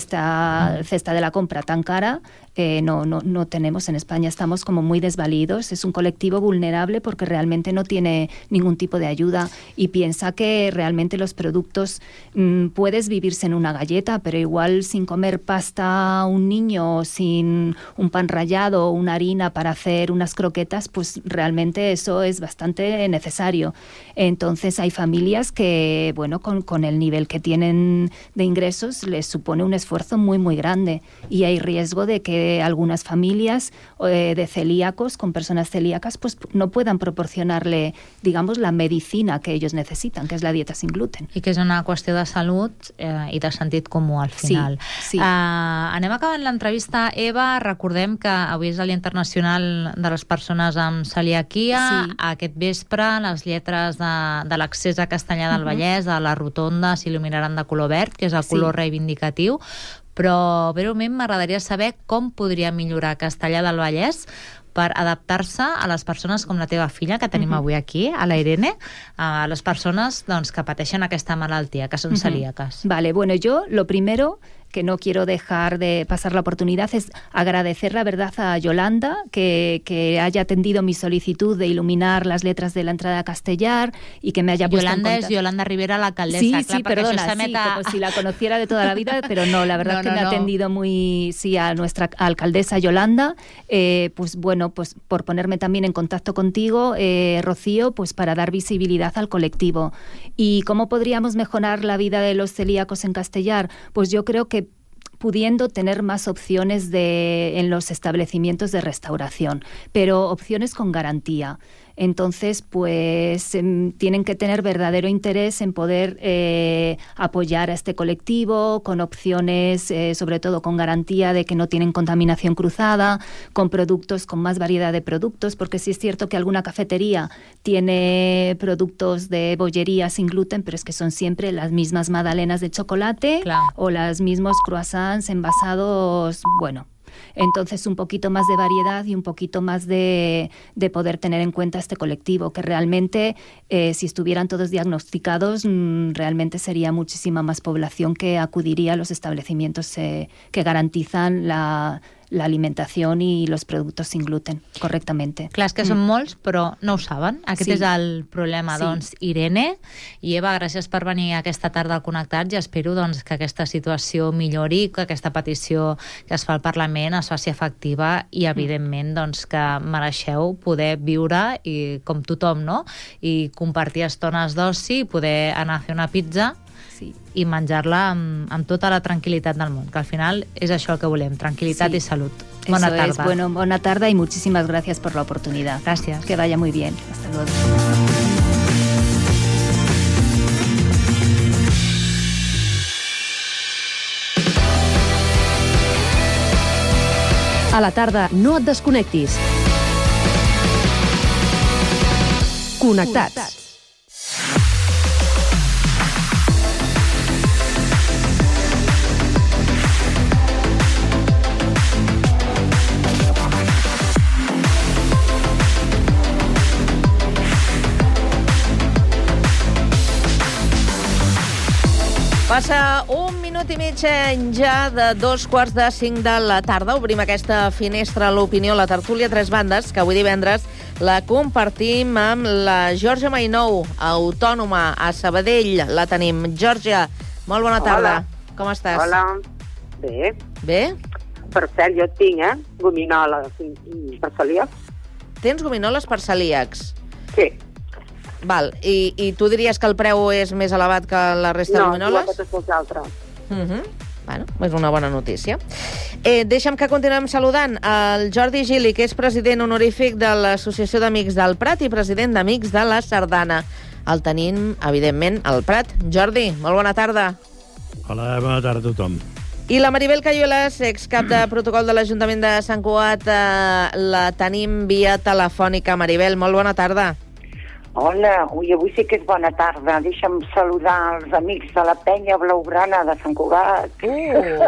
esta cesta de la compra tan cara, eh, no, no, no tenemos en España. Estamos como muy desvalidos. Es un colectivo vulnerable porque realmente no tiene ningún tipo de ayuda, y piensa que realmente los productos, mmm, puedes vivirse en una galleta, pero igual sin comer pasta un niño, sin un pan rallado o una harina para hacer unas croquetas, pues realmente eso es bastante necesario. Entonces hay familias que, bueno, con, con el nivel que tienen de ingresos les supone un esfuerzo muy, muy grande, y hay riesgo de que algunas familias eh, de celíacos, con personas celíacas, pues no puedan proporcionarle, digamos, la medicina que ellos necesitan, que es la dieta sin gluten. I que és una qüestió de salut eh, i de sentit comú al final. Sí, sí. Uh, anem acabant l'entrevista. Eva, recordem que avui és el Dia Internacional de les Persones amb Celiaquia. Sí. Aquest vespre les lletres de, de l'accés a Castellar del Vallès, a la rotonda, s'il·luminaran de color verd, que és el color sí. reivindicatiu. Però breument m'agradaria saber com podria millorar Castellar del Vallès per adaptar-se a les persones com la teva filla, que tenim uh-huh. avui aquí, a la Irene, a les persones doncs, que pateixen aquesta malaltia, que són celíaques. Vale, bueno, yo lo primero que no quiero dejar de pasar la oportunidad es agradecer la verdad a Yolanda, que, que haya atendido mi solicitud de iluminar las letras de la entrada a Castellar y que me haya puesto Yolanda en es contacto. Yolanda Rivera, la alcaldesa. Sí, clar, sí, perdona, sí, meta... como si la conociera de toda la vida, pero no, la verdad no, es que no, me ha atendido no. muy, sí, a nuestra alcaldesa Yolanda, eh, pues bueno, pues por ponerme también en contacto contigo, eh, Rocío, pues para dar visibilidad al colectivo. ¿Y cómo podríamos mejorar la vida de los celíacos en Castellar? Pues yo creo que pudiendo tener más opciones de, en los establecimientos de restauración, pero opciones con garantía. Entonces, pues eh, tienen que tener verdadero interés en poder eh, apoyar a este colectivo con opciones, eh, sobre todo con garantía de que no tienen contaminación cruzada, con productos, con más variedad de productos, porque sí es cierto que alguna cafetería tiene productos de bollería sin gluten, pero es que son siempre las mismas magdalenas de chocolate claro. o los mismos croissants envasados, bueno... Entonces, un poquito más de variedad y un poquito más de, de poder tener en cuenta este colectivo, que realmente, eh, si estuvieran todos diagnosticados, mmm, realmente sería muchísima más población que acudiría a los establecimientos eh, que garantizan la... la alimentació i els productes sin gluten correctament. Clar, és que mm. són molts, però no ho saben. Aquest sí. és el problema. Sí. Doncs, Irene i Eva, gràcies per venir aquesta tarda al Connectats i espero doncs, que aquesta situació millori, que aquesta petició que es fa al Parlament es faci efectiva i, evidentment, doncs, que mereixeu poder viure i, com tothom, no? I compartir estones d'oci, poder anar a fer una pizza sí. i menjar-la amb, amb tota la tranquil·litat del món, que al final és això el que volem, tranquil·litat sí. i salut. Bona Eso tarda. Es. Bueno, buena tarde y muchísimas gracias por la oportunidad. Gracias. Que vaya muy bien. Hasta luego. A la tarda, no et desconnectis. Connectats. Connectats. Passa un minut i mig ja de dos quarts de cinc de la tarda. Obrim aquesta finestra a l'opinió, la tertúlia Tres Bandes, que avui divendres la compartim amb la Georgia Mainou, autònoma a Sabadell. La tenim. Georgia, molt bona tarda. Hola. Com estàs? Hola. Bé. Bé? Per cert, jo tinc, eh, gominoles per celíacs. Tens gominoles per celíacs? Sí. Val, i, i tu diries que el preu és més elevat que la resta no, de gominoles? No, igual que tots els altres. Uh -huh. Bueno, és una bona notícia. Eh, deixa'm que continuem saludant el Jordi Gili, que és president honorífic de l'Associació d'Amics del Prat i president d'Amics de la Sardana. El tenim, evidentment, al Prat. Jordi, molt bona tarda. Hola, bona tarda a tothom. I la Maribel Cayuelas, excap de protocol de l'Ajuntament de Sant Cugat, eh, la tenim via telefònica. Maribel, molt bona tarda. Hola, ui, avui sí que és bona tarda. Deixa'm saludar els amics de la penya blaugrana de Sant Cugat. Uh.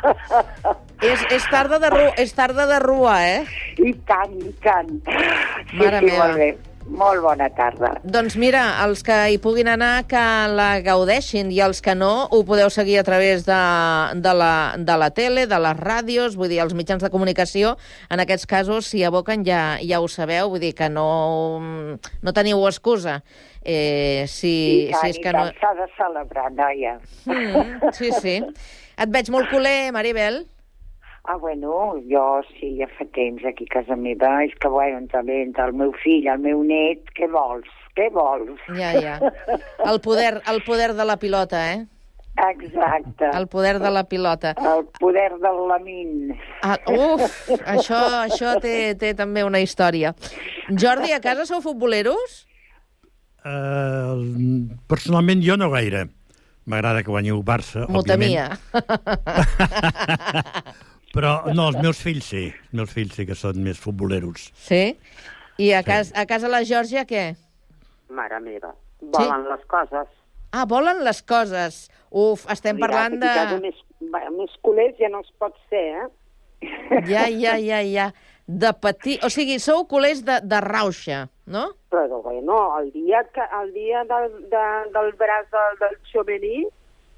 és, és, tarda de rua, és tarda de rua, eh? I tant, i tant. Sí, Mare sí, meva. molt bé. Molt bona tarda. Doncs mira, els que hi puguin anar, que la gaudeixin, i els que no, ho podeu seguir a través de, de, la, de la tele, de les ràdios, vull dir, els mitjans de comunicació. En aquests casos, si aboquen, ja, ja ho sabeu, vull dir que no, no teniu excusa. Eh, si, I tant, si és i que tant, no... s'ha de celebrar, noia. Mm, sí, sí. Et veig molt culer, Maribel. Ah, bueno, jo sí, ja fa temps aquí a casa meva. És que, bueno, també entre el meu fill, el meu net, què vols? Què vols? Ja, ja. El poder, el poder de la pilota, eh? Exacte. El poder de la pilota. El poder del lamin. Ah, uf, això, això té, té també una història. Jordi, a casa sou futboleros? Uh, personalment jo no gaire. M'agrada que guanyi el Barça, M'ho òbviament. temia. Però no, els meus fills sí. Els meus fills sí que són més futboleros. Sí? I a, cas, a casa la Georgia què? Mare meva, volen sí? les coses. Ah, volen les coses. Uf, estem Mira, parlant de... de... Més, més culers ja no es pot ser, eh? Ja, ja, ja, ja. De petit... O sigui, sou culers de, de rauxa, no? Però, bueno, el dia, que, el dia del, de, del braç del, del xomení,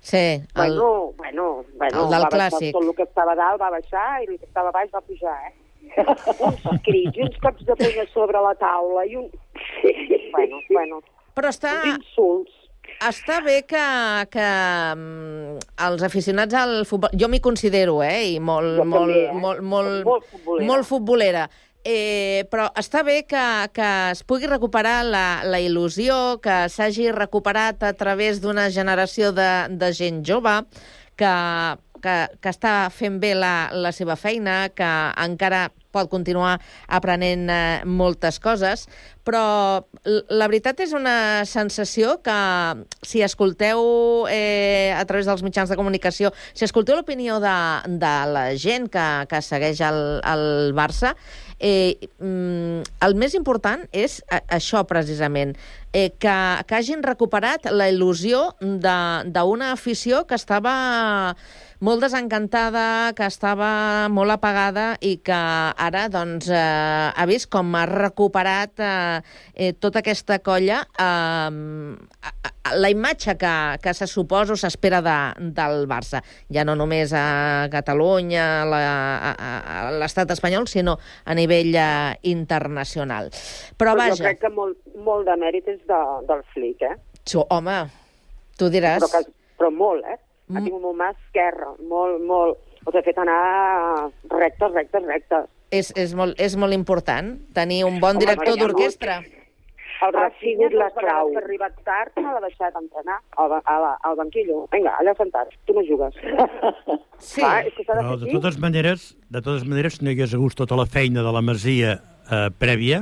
Sí. El... Bueno, bueno, bueno, el del va baixar clàssic. tot el que estava dalt va baixar i el que estava baix va pujar, eh? Uns crits i uns cops de puny a sobre la taula i un... Bueno, bueno. Però està... Uns insults. Està bé que, que um, els aficionats al futbol... Jo m'hi considero, eh? I molt, Jo molt, també, eh? molt, molt, Molt futbolera. molt futbolera. Eh, però està bé que, que es pugui recuperar la, la il·lusió, que s'hagi recuperat a través d'una generació de, de gent jove, que, que, que està fent bé la, la seva feina, que encara pot continuar aprenent eh, moltes coses, però la veritat és una sensació que si escolteu eh, a través dels mitjans de comunicació, si escolteu l'opinió de, de la gent que, que segueix el, el Barça, eh, el més important és això precisament, eh, que, que hagin recuperat la il·lusió d'una afició que estava molt desencantada, que estava molt apagada i que ara doncs, eh, ha vist com ha recuperat eh, eh, tota aquesta colla eh, la imatge que, que se suposa o s'espera de, del Barça. Ja no només a Catalunya, la, a, a l'estat espanyol, sinó a nivell eh, internacional. Però, Però vaja... jo crec que molt, molt de mèrit és de, del Flick, eh? So, home, tu diràs... Però, que, però molt, eh? Ha tingut molt mà esquerra, molt, molt... Els ha fet anar rectes, rectes, rectes. És, és, molt, és molt important tenir un bon director d'orquestra. El Rafinha, la clau. Que ha arribat tard, no l'ha deixat entrenar al, al, al banquillo. Vinga, allà sentat, tu no jugues. Sí. Va, és que s'ha de Però, fer de totes maneres, de totes maneres, si no hi hagués hagut tota la feina de la Masia eh, prèvia,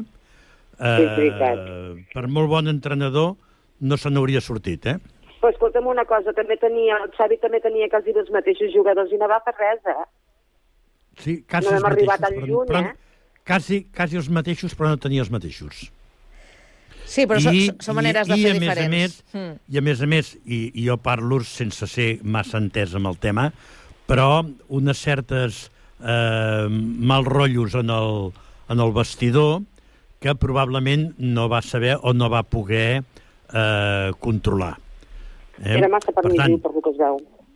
eh, per molt bon entrenador, no se n'hauria sortit, eh? Però escolta'm una cosa, també tenia, el Xavi també tenia quasi els mateixos jugadors i no va fer res, eh? Sí, quasi no els hem arribat mateixos, tan però, lluny, però, eh? Quasi, quasi els mateixos, però no tenia els mateixos. Sí, però I, són, són maneres de i, fer i diferents. A més, mm. I a més a més, i, i jo parlo sense ser massa entès amb el tema, però unes certes eh, mal rotllos en el, en el vestidor que probablement no va saber o no va poder eh, controlar. Eh? Era massa permissiu per el que es veu.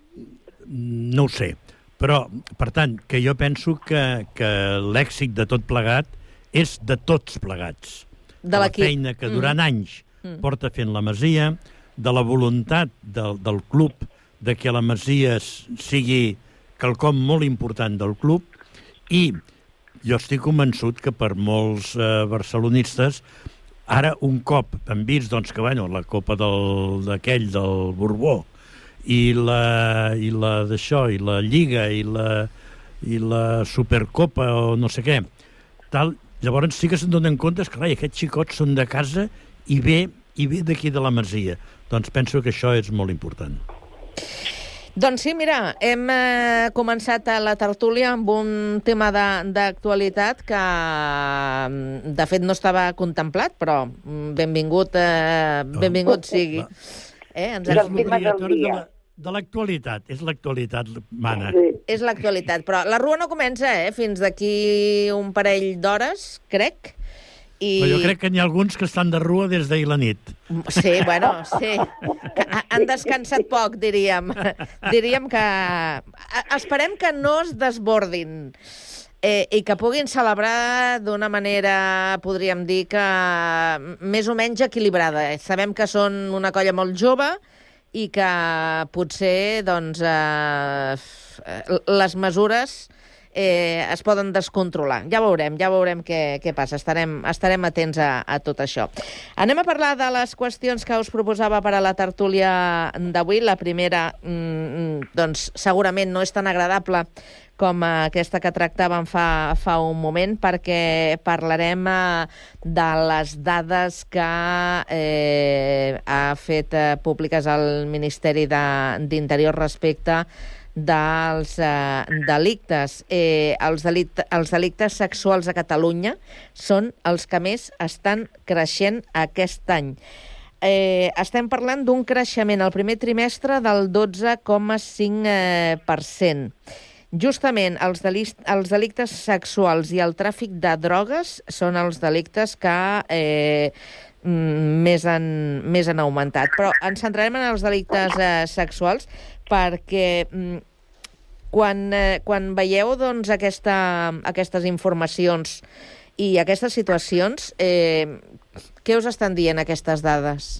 No ho sé. Però, per tant, que jo penso que, que l'èxit de tot plegat és de tots plegats. De la feina que durant mm. anys mm. porta fent la Masia, de la voluntat del, del club de que la Masia sigui quelcom molt important del club, i jo estic convençut que per molts eh, barcelonistes ara un cop han vist doncs, que bueno, la copa d'aquell del, del Borbó i la, i la d'això, i la Lliga, i la, i la Supercopa, o no sé què, tal, llavors sí que se'n donen compte que clar, aquests xicots són de casa i ve, i ve d'aquí de la Masia. Doncs penso que això és molt important. Doncs sí, mira, hem eh, començat la tertúlia amb un tema d'actualitat que, de fet, no estava contemplat, però benvingut, eh, benvingut sigui. Eh, ens és de, de l'actualitat, és l'actualitat, mana. Sí. És l'actualitat, però la rua no comença, eh, fins d'aquí un parell d'hores, crec. I... Però jo crec que n'hi ha alguns que estan de rua des d'ahir la nit. Sí, bueno, sí. Han descansat poc, diríem. Diríem que... Esperem que no es desbordin eh, i que puguin celebrar d'una manera, podríem dir, que més o menys equilibrada. Sabem que són una colla molt jove i que potser, doncs, eh, les mesures... Eh, es poden descontrolar. Ja veurem, ja veurem què, què passa. Estarem, estarem atents a, a tot això. Anem a parlar de les qüestions que us proposava per a la tertúlia d'avui. La primera, mm, doncs, segurament no és tan agradable com aquesta que tractàvem fa, fa un moment, perquè parlarem eh, de les dades que eh, ha fet eh, públiques el Ministeri d'Interior respecte dels eh, delictes. Eh, els, delicte, els delictes sexuals a Catalunya són els que més estan creixent aquest any. Eh, estem parlant d'un creixement al primer trimestre del dotze coma cinc per cent. Justament els, delictes, els delictes sexuals i el tràfic de drogues són els delictes que eh, més han, més han augmentat. Però ens centrarem en els delictes eh, sexuals perquè mm, quan, eh, quan veieu doncs, aquesta, aquestes informacions i aquestes situacions, eh, què us estan dient aquestes dades?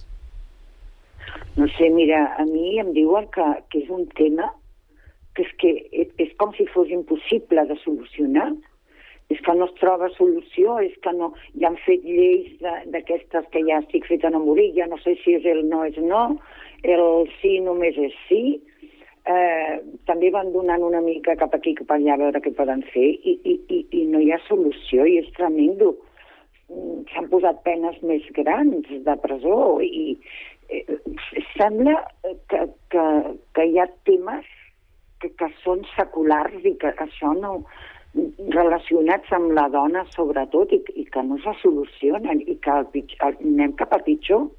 No sé, mira, a mi em diuen que, que és un tema que és, que és com si fos impossible de solucionar. És que no es troba solució, és que no, ja han fet lleis d'aquestes que ja estic feta a morir, ja no sé si és el no és no, el sí només és sí. Eh, també van donant una mica cap aquí, cap allà, a veure què poden fer, i, i, i, i no hi ha solució, i és tremendo. S'han posat penes més grans de presó, i eh, sembla que, que, que hi ha temes que, que són seculars i que això no... relacionats amb la dona, sobretot, i, i que no se solucionen, i que el pitjor, anem cap a pitjor.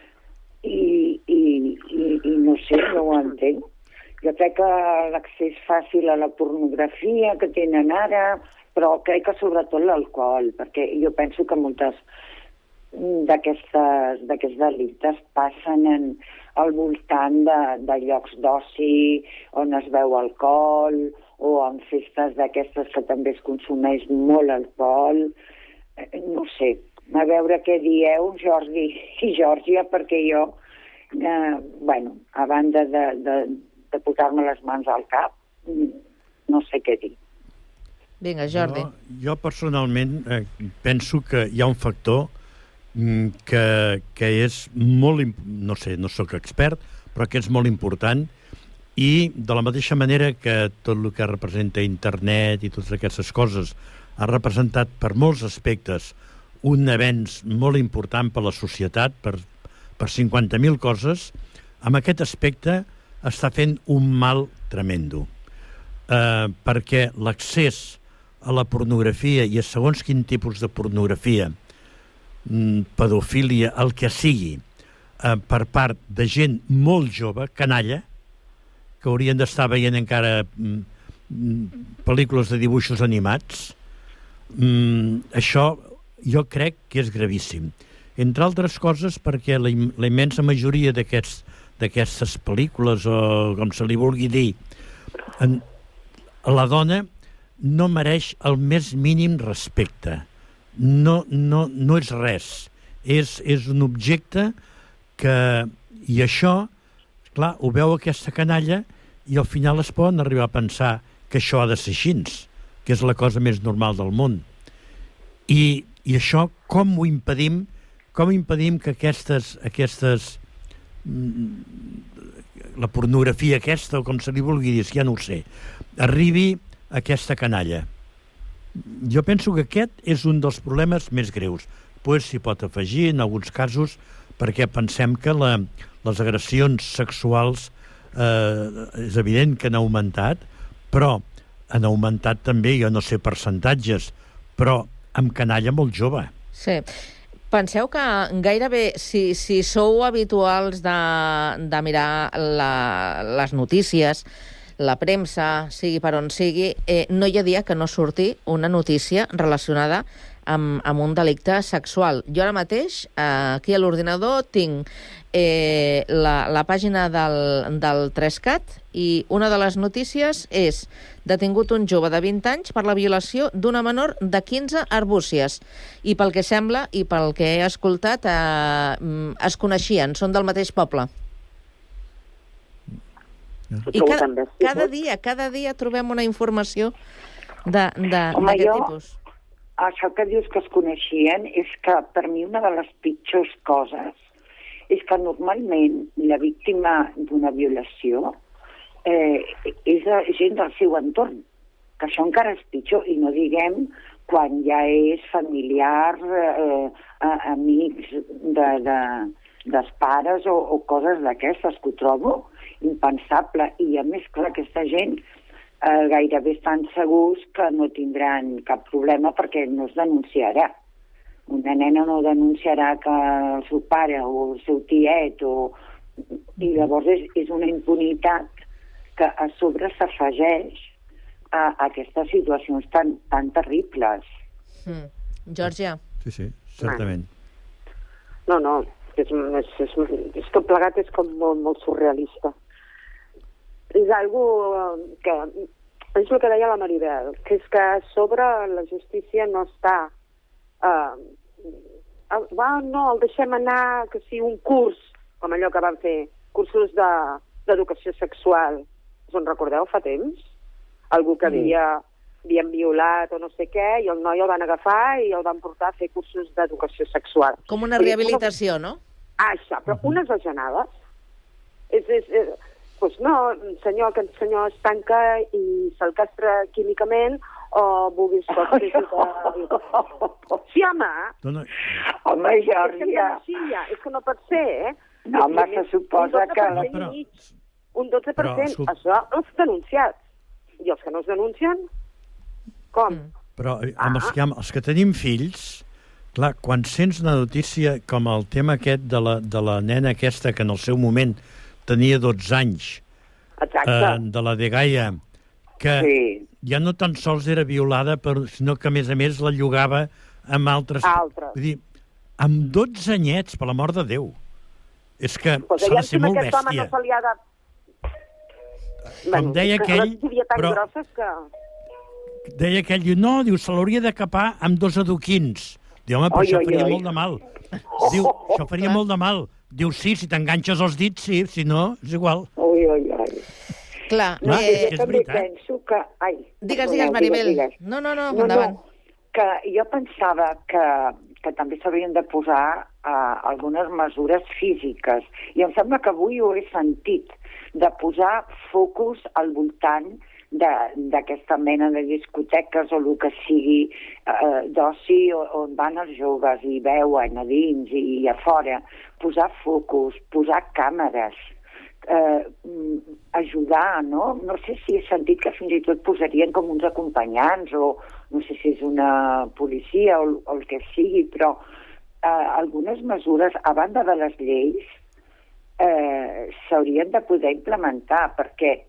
I, i, i, i no sé, no ho entenc. Jo crec que l'accés fàcil a la pornografia que tenen ara, però crec que sobretot l'alcohol, perquè jo penso que moltes d'aquests delictes passen en, al voltant de, de llocs d'oci on es veu alcohol, o en festes d'aquestes que també es consumeix molt alcohol. No sé, a veure què dieu, Jordi i Geòrgia, perquè jo, eh, bueno, a banda de, de, de posar-me les mans al cap, no sé què dir. Vinga, Jordi. Jo, jo personalment eh, penso que hi ha un factor mm, que, que és molt... No sé, no sóc expert, però que és molt important. I de la mateixa manera que tot el que representa internet i totes aquestes coses ha representat per molts aspectes un avenç molt important per a la societat, per, per cinquanta mil coses, amb aquest aspecte està fent un mal tremendo. Eh, perquè l'accés a la pornografia i a segons quin tipus de pornografia, pedofília, el que sigui, eh, per part de gent molt jove, canalla, que haurien d'estar veient encara mm, pel·lícules de dibuixos animats, mm, això jo crec que és gravíssim. Entre altres coses perquè la, la immensa majoria d'aquestes d'aquestes pel·lícules, o com se li vulgui dir, en, la dona no mereix el més mínim respecte. No, no, no és res. És, és un objecte que... I això... Clar, ho veu aquesta canalla i al final es poden arribar a pensar que això ha de ser així, que és la cosa més normal del món. I, i això com ho impedim? Com impedim que aquestes, aquestes la pornografia aquesta, o com se li vulgui dir, ja no ho sé, arribi a aquesta canalla? Jo penso que aquest és un dels problemes més greus. Pues s'hi pot afegir en alguns casos perquè pensem que la, les agressions sexuals eh, és evident que han augmentat, però han augmentat també, jo no sé percentatges, però amb canalla molt jove. Sí. Penseu que gairebé, si, si sou habituals de, de mirar la, les notícies, la premsa, sigui per on sigui, eh, no hi ha dia que no surti una notícia relacionada amb, amb un delicte sexual. Jo ara mateix, eh, aquí a l'ordinador, tinc eh, la, la pàgina del, del Trescat i una de les notícies és detingut un jove de vint anys per la violació d'una menor de quinze arbúcies. I pel que sembla, i pel que he escoltat, eh, es coneixien, són del mateix poble. I cada, cada dia, cada dia trobem una informació d'aquest tipus. Això que dius que es coneixien és que per mi una de les pitjors coses és que normalment la víctima d'una violació eh, és gent del seu entorn, que això encara és pitjor, i no diguem quan ja és familiar, eh, amics de, de, dels pares o, o coses d'aquestes, que ho trobo impensable. I a més, clar, aquesta gent eh, gairebé estan segurs que no tindran cap problema perquè no es denunciarà. Una nena no denunciarà que el seu pare o el seu tiet o... i llavors és, és una impunitat que a sobre s'afegeix a, a aquestes situacions tan, tan terribles. Mm. Geòrgia? Sí, sí, certament. No, no, és, és, és, és tot plegat és com molt, molt surrealista. és algo que... És el que deia la Maribel, que és que a sobre la justícia no està... Uh, va, no, el deixem anar, que sigui un curs, com allò que van fer, cursos d'educació sexual. Us en recordeu fa temps? Algú que havia, havien violat o no sé què, i el noi el van agafar i el van portar a fer cursos d'educació sexual. Com una rehabilitació, no? Ah, això, però unes bajanades. És... és, és Doncs pues no, senyor, que el senyor es tanca i se'l castra químicament o vulguis coses de... Sí, home! No, no. Home, Geòrgia... És que no, ja. És que no pot ser, eh? No, home, se suposa que... Però... Un dotze per cent, però, això els denunciats. I els que no es denuncien, com? Però amb els, que, amb els que tenim fills, clar, quan sents una notícia com el tema aquest de la, de la nena aquesta que en el seu moment tenia dotze anys, eh, de la Degaia, que sí. ja no tan sols era violada, però, sinó que, a més a més, la llogava amb altres... Altres. Vull dir, amb dotze anyets, per l'amor de Déu. És que pues s'ha de ser molt bèstia. No se li ha de... Com bueno, deia aquell... Però... Que... Deia aquell, diu, no, diu, se l'hauria de capar amb dos adoquins. Diu, home, però oi, això oi, faria oi. molt de mal. Diu, això faria molt de mal. Diu, sí, si t'enganxes els dits, sí, si no, és igual. Ui, ui, ui. Clar, no, eh... jo també penso que... Ai, digues, digues, Maribel. Digues. No, no, no, no, endavant. No, que jo pensava que, que també s'haurien de posar uh, algunes mesures físiques. I em sembla que avui ho he sentit, de posar focus al voltant d'aquesta mena de discoteques o el que sigui eh, d'oci on van els joves i veuen a dins i a fora, posar focus, posar càmeres, eh, ajudar, no? No sé si he sentit que fins i tot posarien com uns acompanyants o no sé si és una policia o, o el que sigui, però eh, algunes mesures, a banda de les lleis, eh, s'haurien de poder implementar, perquè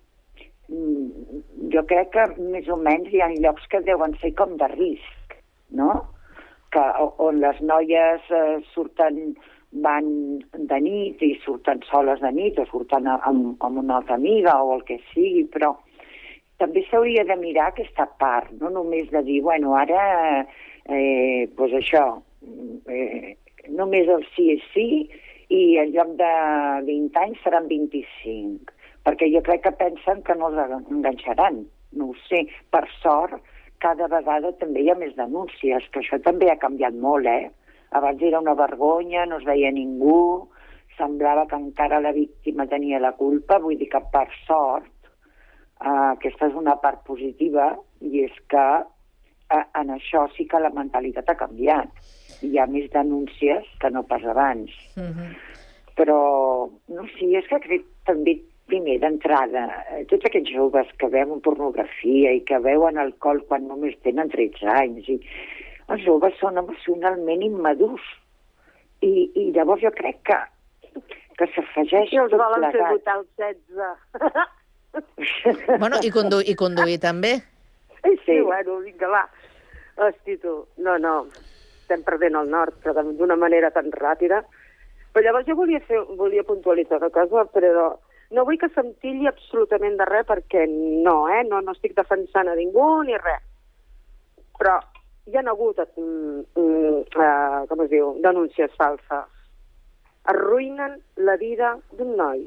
jo crec que més o menys hi ha llocs que deuen ser com de risc, no? Que, on les noies eh, surten, van de nit i surten soles de nit o surten amb, amb una altra amiga o el que sigui, però també s'hauria de mirar aquesta part, no només de dir, bueno, ara, eh, doncs això, eh, només el sí és sí i en lloc de vint anys seran vint-i-cinc. Perquè jo crec que pensen que no els enganxaran, no ho sé. Per sort, cada vegada també hi ha més denúncies, que això també ha canviat molt, eh? Abans era una vergonya, no es veia ningú, semblava que encara la víctima tenia la culpa, vull dir que per sort, eh, aquesta és una part positiva, i és que eh, en això sí que la mentalitat ha canviat. Hi ha més denúncies que no pas abans. Uh-huh. Però, no sé, és que crec també primer, d'entrada, tots aquests joves que veuen pornografia i que veuen alcohol quan només tenen tretze anys, i els joves són emocionalment immadurs. I, i llavors jo crec que, que s'afegeix tot plegat. I els volen fer votar el setze. Bueno, i, condu i conduir també. Sí, sí, bueno, vinga, va. Hosti, tu, no, no, estem perdent el nord, però d'una manera tan ràpida. Però llavors jo volia, fer, volia puntualitzar una cosa, però no vull que s'entilli absolutament de res, perquè no, eh? No, no estic defensant a ningú ni res. Però hi ha hagut, mm, mm, uh, com es diu, denúncies falses. Arruïnen la vida d'un noi.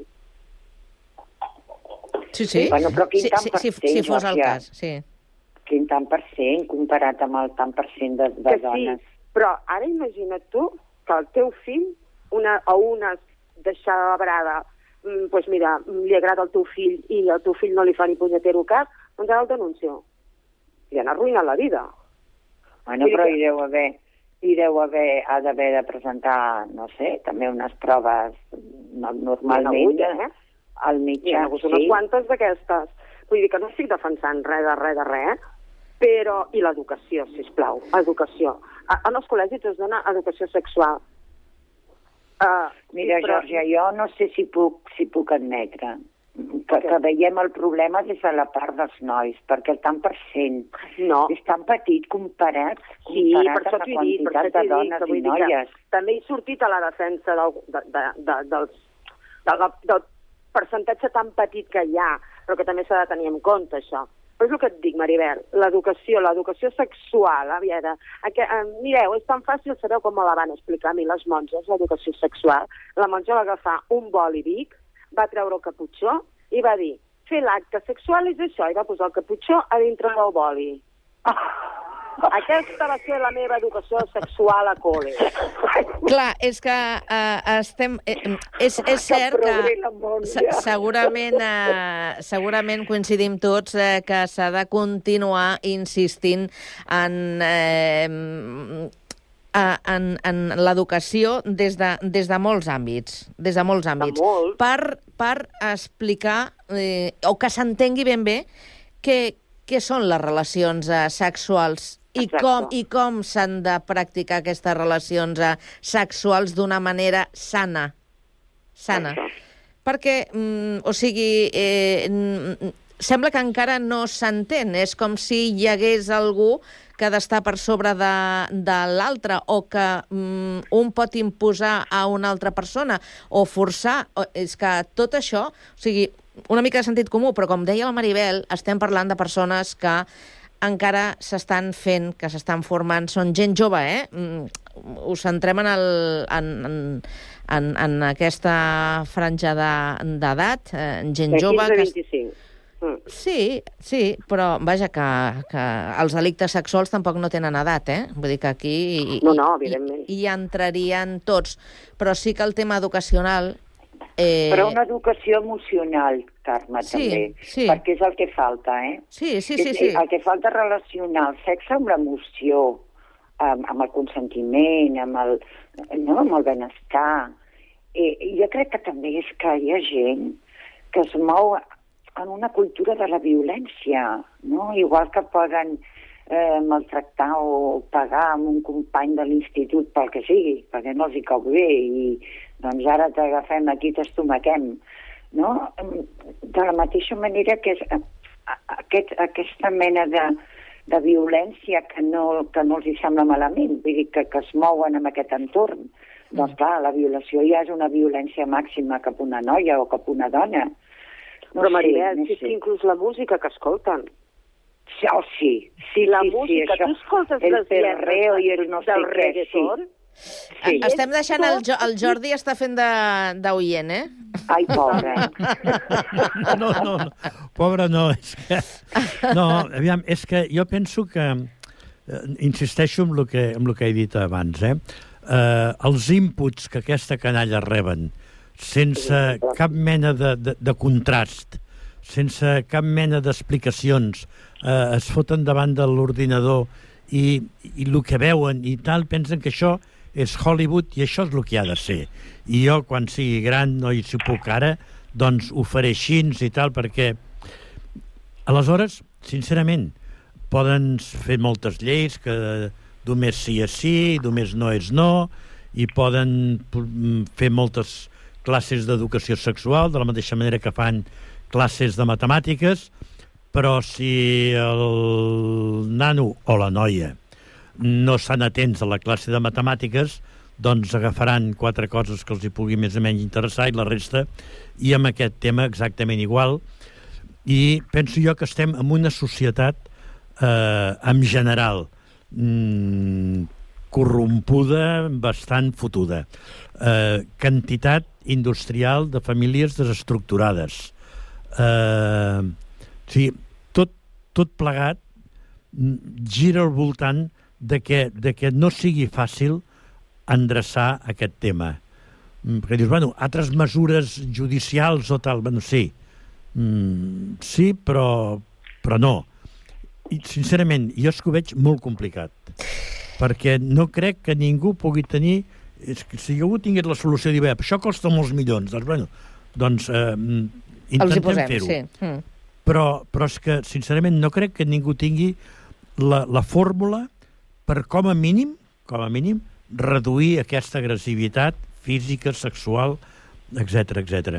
Sí, sí. Bueno, però quin sí, tant per sí, cent, si fos el cas, sí. Quin tant per cent comparat amb el tant per cent de, de que dones. Sí, però ara imagina't tu que el teu fill, una, o una deixada brada, doncs pues mira, li agrada el teu fill i el teu fill no li fa ni punyetero cas, doncs ara el denuncio. Li han arruïnat la vida. Bueno, però hi deu haver, hi deu haver, ha d'haver de presentar, no sé, també unes proves normalment eh? al mitjà. Hi ha hagut unes quantes d'aquestes. Vull dir que no estic defensant res de res de res, però... I l'educació, sisplau, educació. A, en els col·legis es dona educació sexual. Uh, Mira, però... Geòrgia, jo no sé si puc, si puc admetre que, que veiem el problema des de la part dels nois, perquè el tant per cent no. és tan petit comparat, sí, comparat per amb la dit, quantitat de dones i noies. També he sortit a la defensa del, de, de, de, dels, del, del percentatge tan petit que hi ha però que també s'ha de tenir en compte, això. Però és el que et dic, Maribel, l'educació, l'educació sexual, a veure, que, eh, mireu, és tan fàcil, sabeu com me la van explicar a mi les monges, l'educació sexual. La monja va agafar un boli Bic, va treure el caputxó i va dir, fer l'acte sexual és això, i va posar el caputxó a dintre del boli. Aquesta va ser la meva educació sexual a col·le. Clar, és que uh, estem... Eh, és, és cert que se, segurament, uh, segurament coincidim tots eh, que s'ha de continuar insistint en... Eh, en, en l'educació des de, des de molts àmbits, des de molts àmbits, molt. per, per explicar, eh, o que s'entengui ben bé, què, què són les relacions eh, sexuals i Exacte. com, i com s'han de practicar aquestes relacions eh, sexuals d'una manera sana. Sana. Exacte. Perquè, mm, o sigui, eh, mm, sembla que encara no s'entén. És com si hi hagués algú que ha d'estar per sobre de, de l'altre, o que mm, un pot imposar a una altra persona, o forçar. O, és que tot això, o sigui, una mica de sentit comú, però com deia la Maribel, estem parlant de persones que encara s'estan fent, que s'estan formant, són gent jove, eh? Mm, us centrem en, el, en, en, en, en aquesta franja d'edat, de, eh, gent de jove... quinze a vint-i-cinc. Sí, sí, però vaja, que, que els delictes sexuals tampoc no tenen edat, eh? Vull dir que aquí no, no, evidentment. hi, hi entrarien tots, però sí que el tema educacional... Eh... Però una educació emocional, Carme, sí, també, sí. perquè és el que falta, eh? Sí, sí, sí. sí. El que falta és relacionar el sexe amb l'emoció, amb, amb el consentiment, amb el, no, amb el benestar. Eh, jo crec que també és que hi ha gent que es mou en una cultura de la violència, no? Igual que poden eh, maltractar o pagar amb un company de l'institut pel que sigui, perquè no els hi cau bé, i doncs ara t'agafem aquí, t'estomaquem, no? De la mateixa manera que és aquest, aquesta mena de, de violència que no, que no els hi sembla malament, vull dir que, que es mouen en aquest entorn. Mm. Doncs clar, la violació ja és una violència màxima cap a una noia o cap a una dona. No Però, sé, Maribel, no si és sé. que inclús la música que escolten. Sí, oh, sí. Si la sí, música, sí, tu escoltes el les perreo i el no sé del què, reggaeton, sí. Estem deixant el, jo, el Jordi està fent d'oient, eh? Ai, pobre. No, no, no. Pobre no. És que, no, aviam, és que jo penso que... Eh, insisteixo en el que, en el que he dit abans, eh? Eh, els inputs que aquesta canalla reben sense cap mena de, de, de contrast, sense cap mena d'explicacions, eh, es foten davant de l'ordinador i, i el que veuen i tal, pensen que això és Hollywood i això és el que ha de ser. I jo, quan sigui gran, no hi si puc ara, doncs ho faré així i tal, perquè aleshores, sincerament, poden fer moltes lleis que només sí és sí, només no és no, i poden fer moltes classes d'educació sexual, de la mateixa manera que fan classes de matemàtiques, però si el nano o la noia no estan atents a la classe de matemàtiques, doncs agafaran quatre coses que els hi pugui més o menys interessar i la resta, i amb aquest tema exactament igual. I penso jo que estem en una societat eh, en general mmm, corrompuda, bastant fotuda. Eh, quantitat industrial de famílies desestructurades. Eh, o sigui, tot, tot plegat gira al voltant de que, de que no sigui fàcil endreçar aquest tema. Perquè dius, bueno, altres mesures judicials o tal, bueno, sí. Mm, sí, però, però no. I, sincerament, jo és que ho veig molt complicat. Perquè no crec que ningú pugui tenir... És que si algú tingués la solució de dir, bé, això costa molts milions, doncs, bueno, doncs eh, intentem fer-ho. Sí. Mm. Però, però és que, sincerament, no crec que ningú tingui la, la fórmula per, com a mínim, com a mínim, reduir aquesta agressivitat física, sexual, etcètera, etcètera.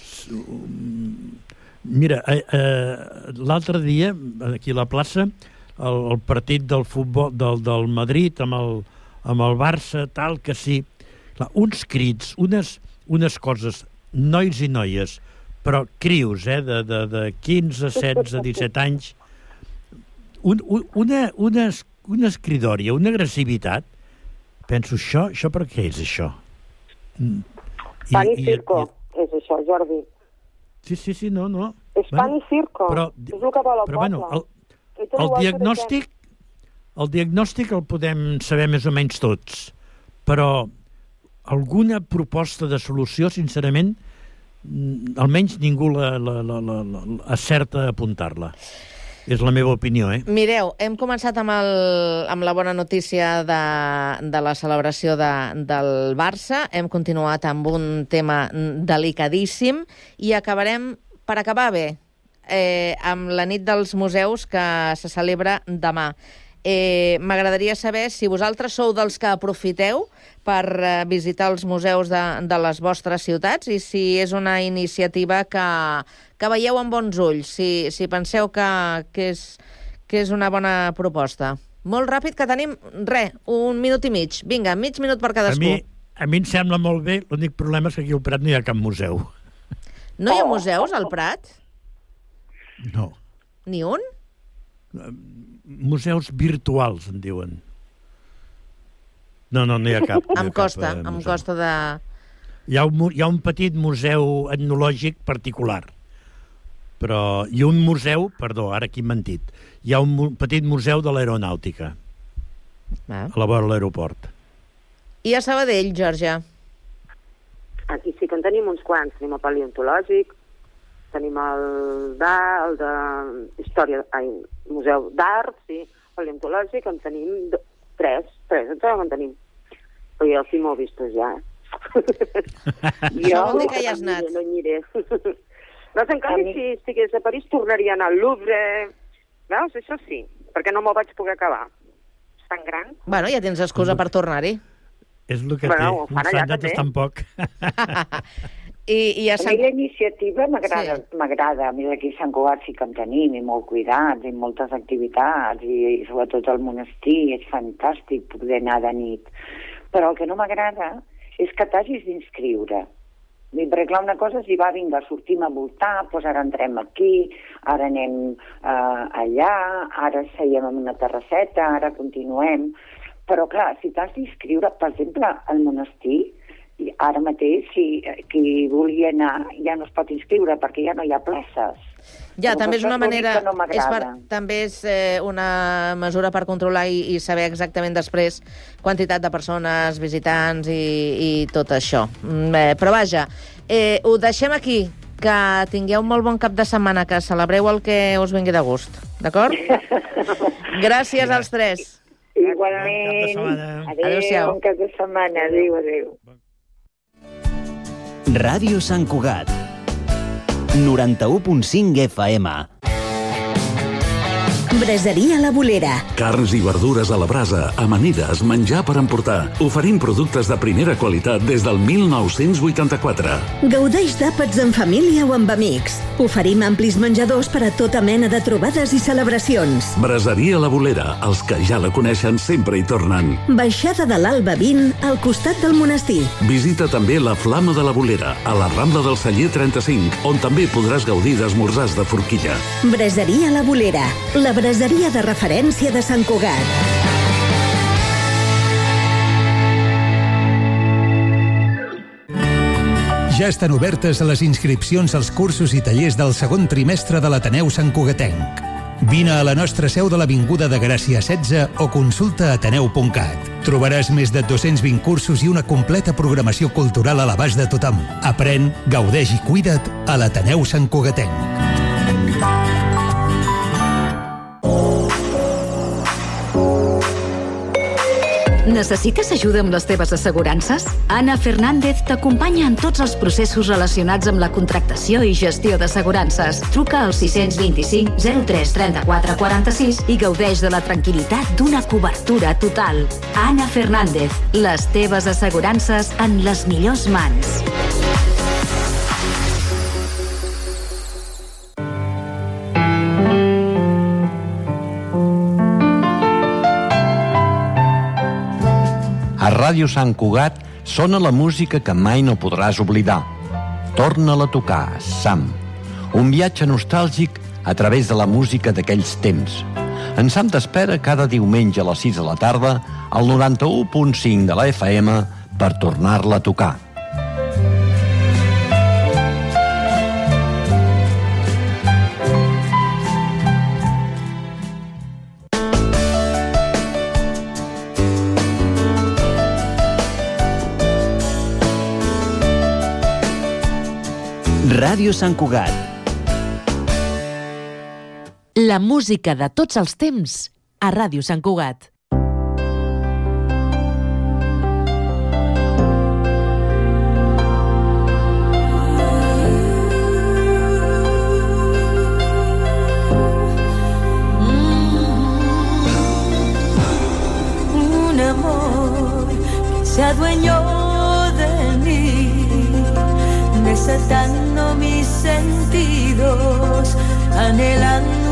Mira, eh, eh, l'altre dia, aquí a la plaça, el, el partit del futbol del, del Madrid amb el, amb el Barça, tal que sí. Clar, uns crits, unes, unes coses, nois i noies, però crios, eh, de, de, de quinze, setze, disset anys, un, un, una, una, una escridòria, una agressivitat, penso, això, això per què és això? I, Pan i circo, i, és això, Jordi. Sí, sí, sí, no, no. És bueno, pan i circo, però, és el que vol el però, poble. Bueno, el, el diagnòstic, el diagnòstic el podem saber més o menys tots, però alguna proposta de solució, sincerament, almenys ningú la, la, la, la, la, acerta a apuntar-la. És la meva opinió, eh? Mireu, hem començat amb, el, amb la bona notícia de, de la celebració de, del Barça, hem continuat amb un tema delicadíssim i acabarem, per acabar bé, eh, amb la nit dels museus que se celebra demà. Eh, M'agradaria saber si vosaltres sou dels que aprofiteu per eh, visitar els museus de, de les vostres ciutats i si és una iniciativa que, que veieu amb bons ulls, si, si penseu que, que, és, que és una bona proposta. Molt ràpid, que tenim, res, un minut i mig. Vinga, mig minut per cadascú. A mi, a mi em sembla molt bé, l'únic problema és que aquí al Prat no hi ha cap museu. No hi ha museus al Prat? No. Ni un? Museus virtuals, en diuen. No, no, no hi ha cap. Em costa, em costa de... Hi ha, un, hi ha un petit museu etnològic particular, però... I un museu, perdó, ara aquí he mentit, hi ha un mu petit museu de l'aeronàutica, ah. a la vora de l'aeroport. I a Sabadell, Georgia? Aquí sí que en tenim uns quants. Tenim el paleontològic, tenim el d'A, el de Història, ai, Museu d'Art, sí, paleontològic, en tenim tres, tres, en en tenim. Però jo sí m'ho he vist ja. Jo vol dir que hi has anat. No hi aniré. No, en canvi, si estigués a París, tornaria a anar al Louvre. Veus? Això sí, perquè no me'l vaig poder acabar. És tan gran. Bueno, ja tens excusa per tornar-hi. És el que bueno, té. Uns anys tampoc. I, i a, Sant... a mi la iniciativa m'agrada, sí. m'agrada. A mi d'aquí a Sant Cugat sí que en tenim, i molt cuidats, i moltes activitats, i, i sobretot al monestir, és fantàstic poder anar de nit. Però el que no m'agrada és que t'hagis d'inscriure. Perquè clar, una cosa és dir, va, vinga, sortim a voltar, doncs ara entrem aquí, ara anem eh, allà, ara seiem en una terrasseta, ara continuem. Però clar, si t'has d'inscriure, per exemple, al monestir, i ara mateix, si qui vulgui anar ja no es pot inscriure perquè ja no hi ha places. Ja, també és una manera... No és per, també és eh, una mesura per controlar i, i saber exactament després quantitat de persones, visitants i, i tot això. Eh, però vaja, eh, ho deixem aquí. Que tingueu molt bon cap de setmana, que celebreu el que us vingui de gust. D'acord? Gràcies als tres. Igualment. Adéu, bon cap de setmana. Adéu, adéu. Ràdio Sant Cugat, noranta-u punt cinc F M. Braseria La Bolera. Carns i verdures a la brasa, amanides, menjar per emportar. Oferim productes de primera qualitat des del mil nou-cents vuitanta-quatre. Gaudeix d'àpats en família o amb amics. Oferim amplis menjadors per a tota mena de trobades i celebracions. Braseria La Bolera, els que ja la coneixen sempre hi tornen. Baixada de l'Alba vint, al costat del monestir. Visita també la Flama de la Bolera, a la Rambla del Celler trenta-cinc, on també podràs gaudir d'esmorzars de forquilla. Braseria La Bolera, la braseria de referència de Sant Cugat. Ja estan obertes les inscripcions als cursos i tallers del segon trimestre de l'Ateneu Sant Cugatenc. Vine a la nostra seu de l'Avinguda de Gràcia setze o consulta ateneu punt cat. Trobaràs més de dos-cents vint cursos i una completa programació cultural a l'abast de tothom. Aprèn, gaudeix i cuida't a l'Ateneu Sant Cugatenc. Necessites ajuda amb les teves assegurances? Ana Fernández t'acompanya en tots els processos relacionats amb la contractació i gestió d'assegurances. Truca al sis vint-i-cinc zero tres trenta-quatre quaranta-sis i gaudeix de la tranquil·litat d'una cobertura total. Ana Fernández, les teves assegurances en les millors mans. A Ràdio Sant Cugat sona la música que mai no podràs oblidar. Torna-la a tocar, Sam. Un viatge nostàlgic a través de la música d'aquells temps. En Sam t'espera cada diumenge a les sis de la tarda al noranta-u punt cinc de la F M per tornar-la a tocar. Ràdio Sant Cugat. La música de tots els temps a Ràdio Sant Cugat. Un amor que se adueñó de mí, desatando mis sentidos, anhelando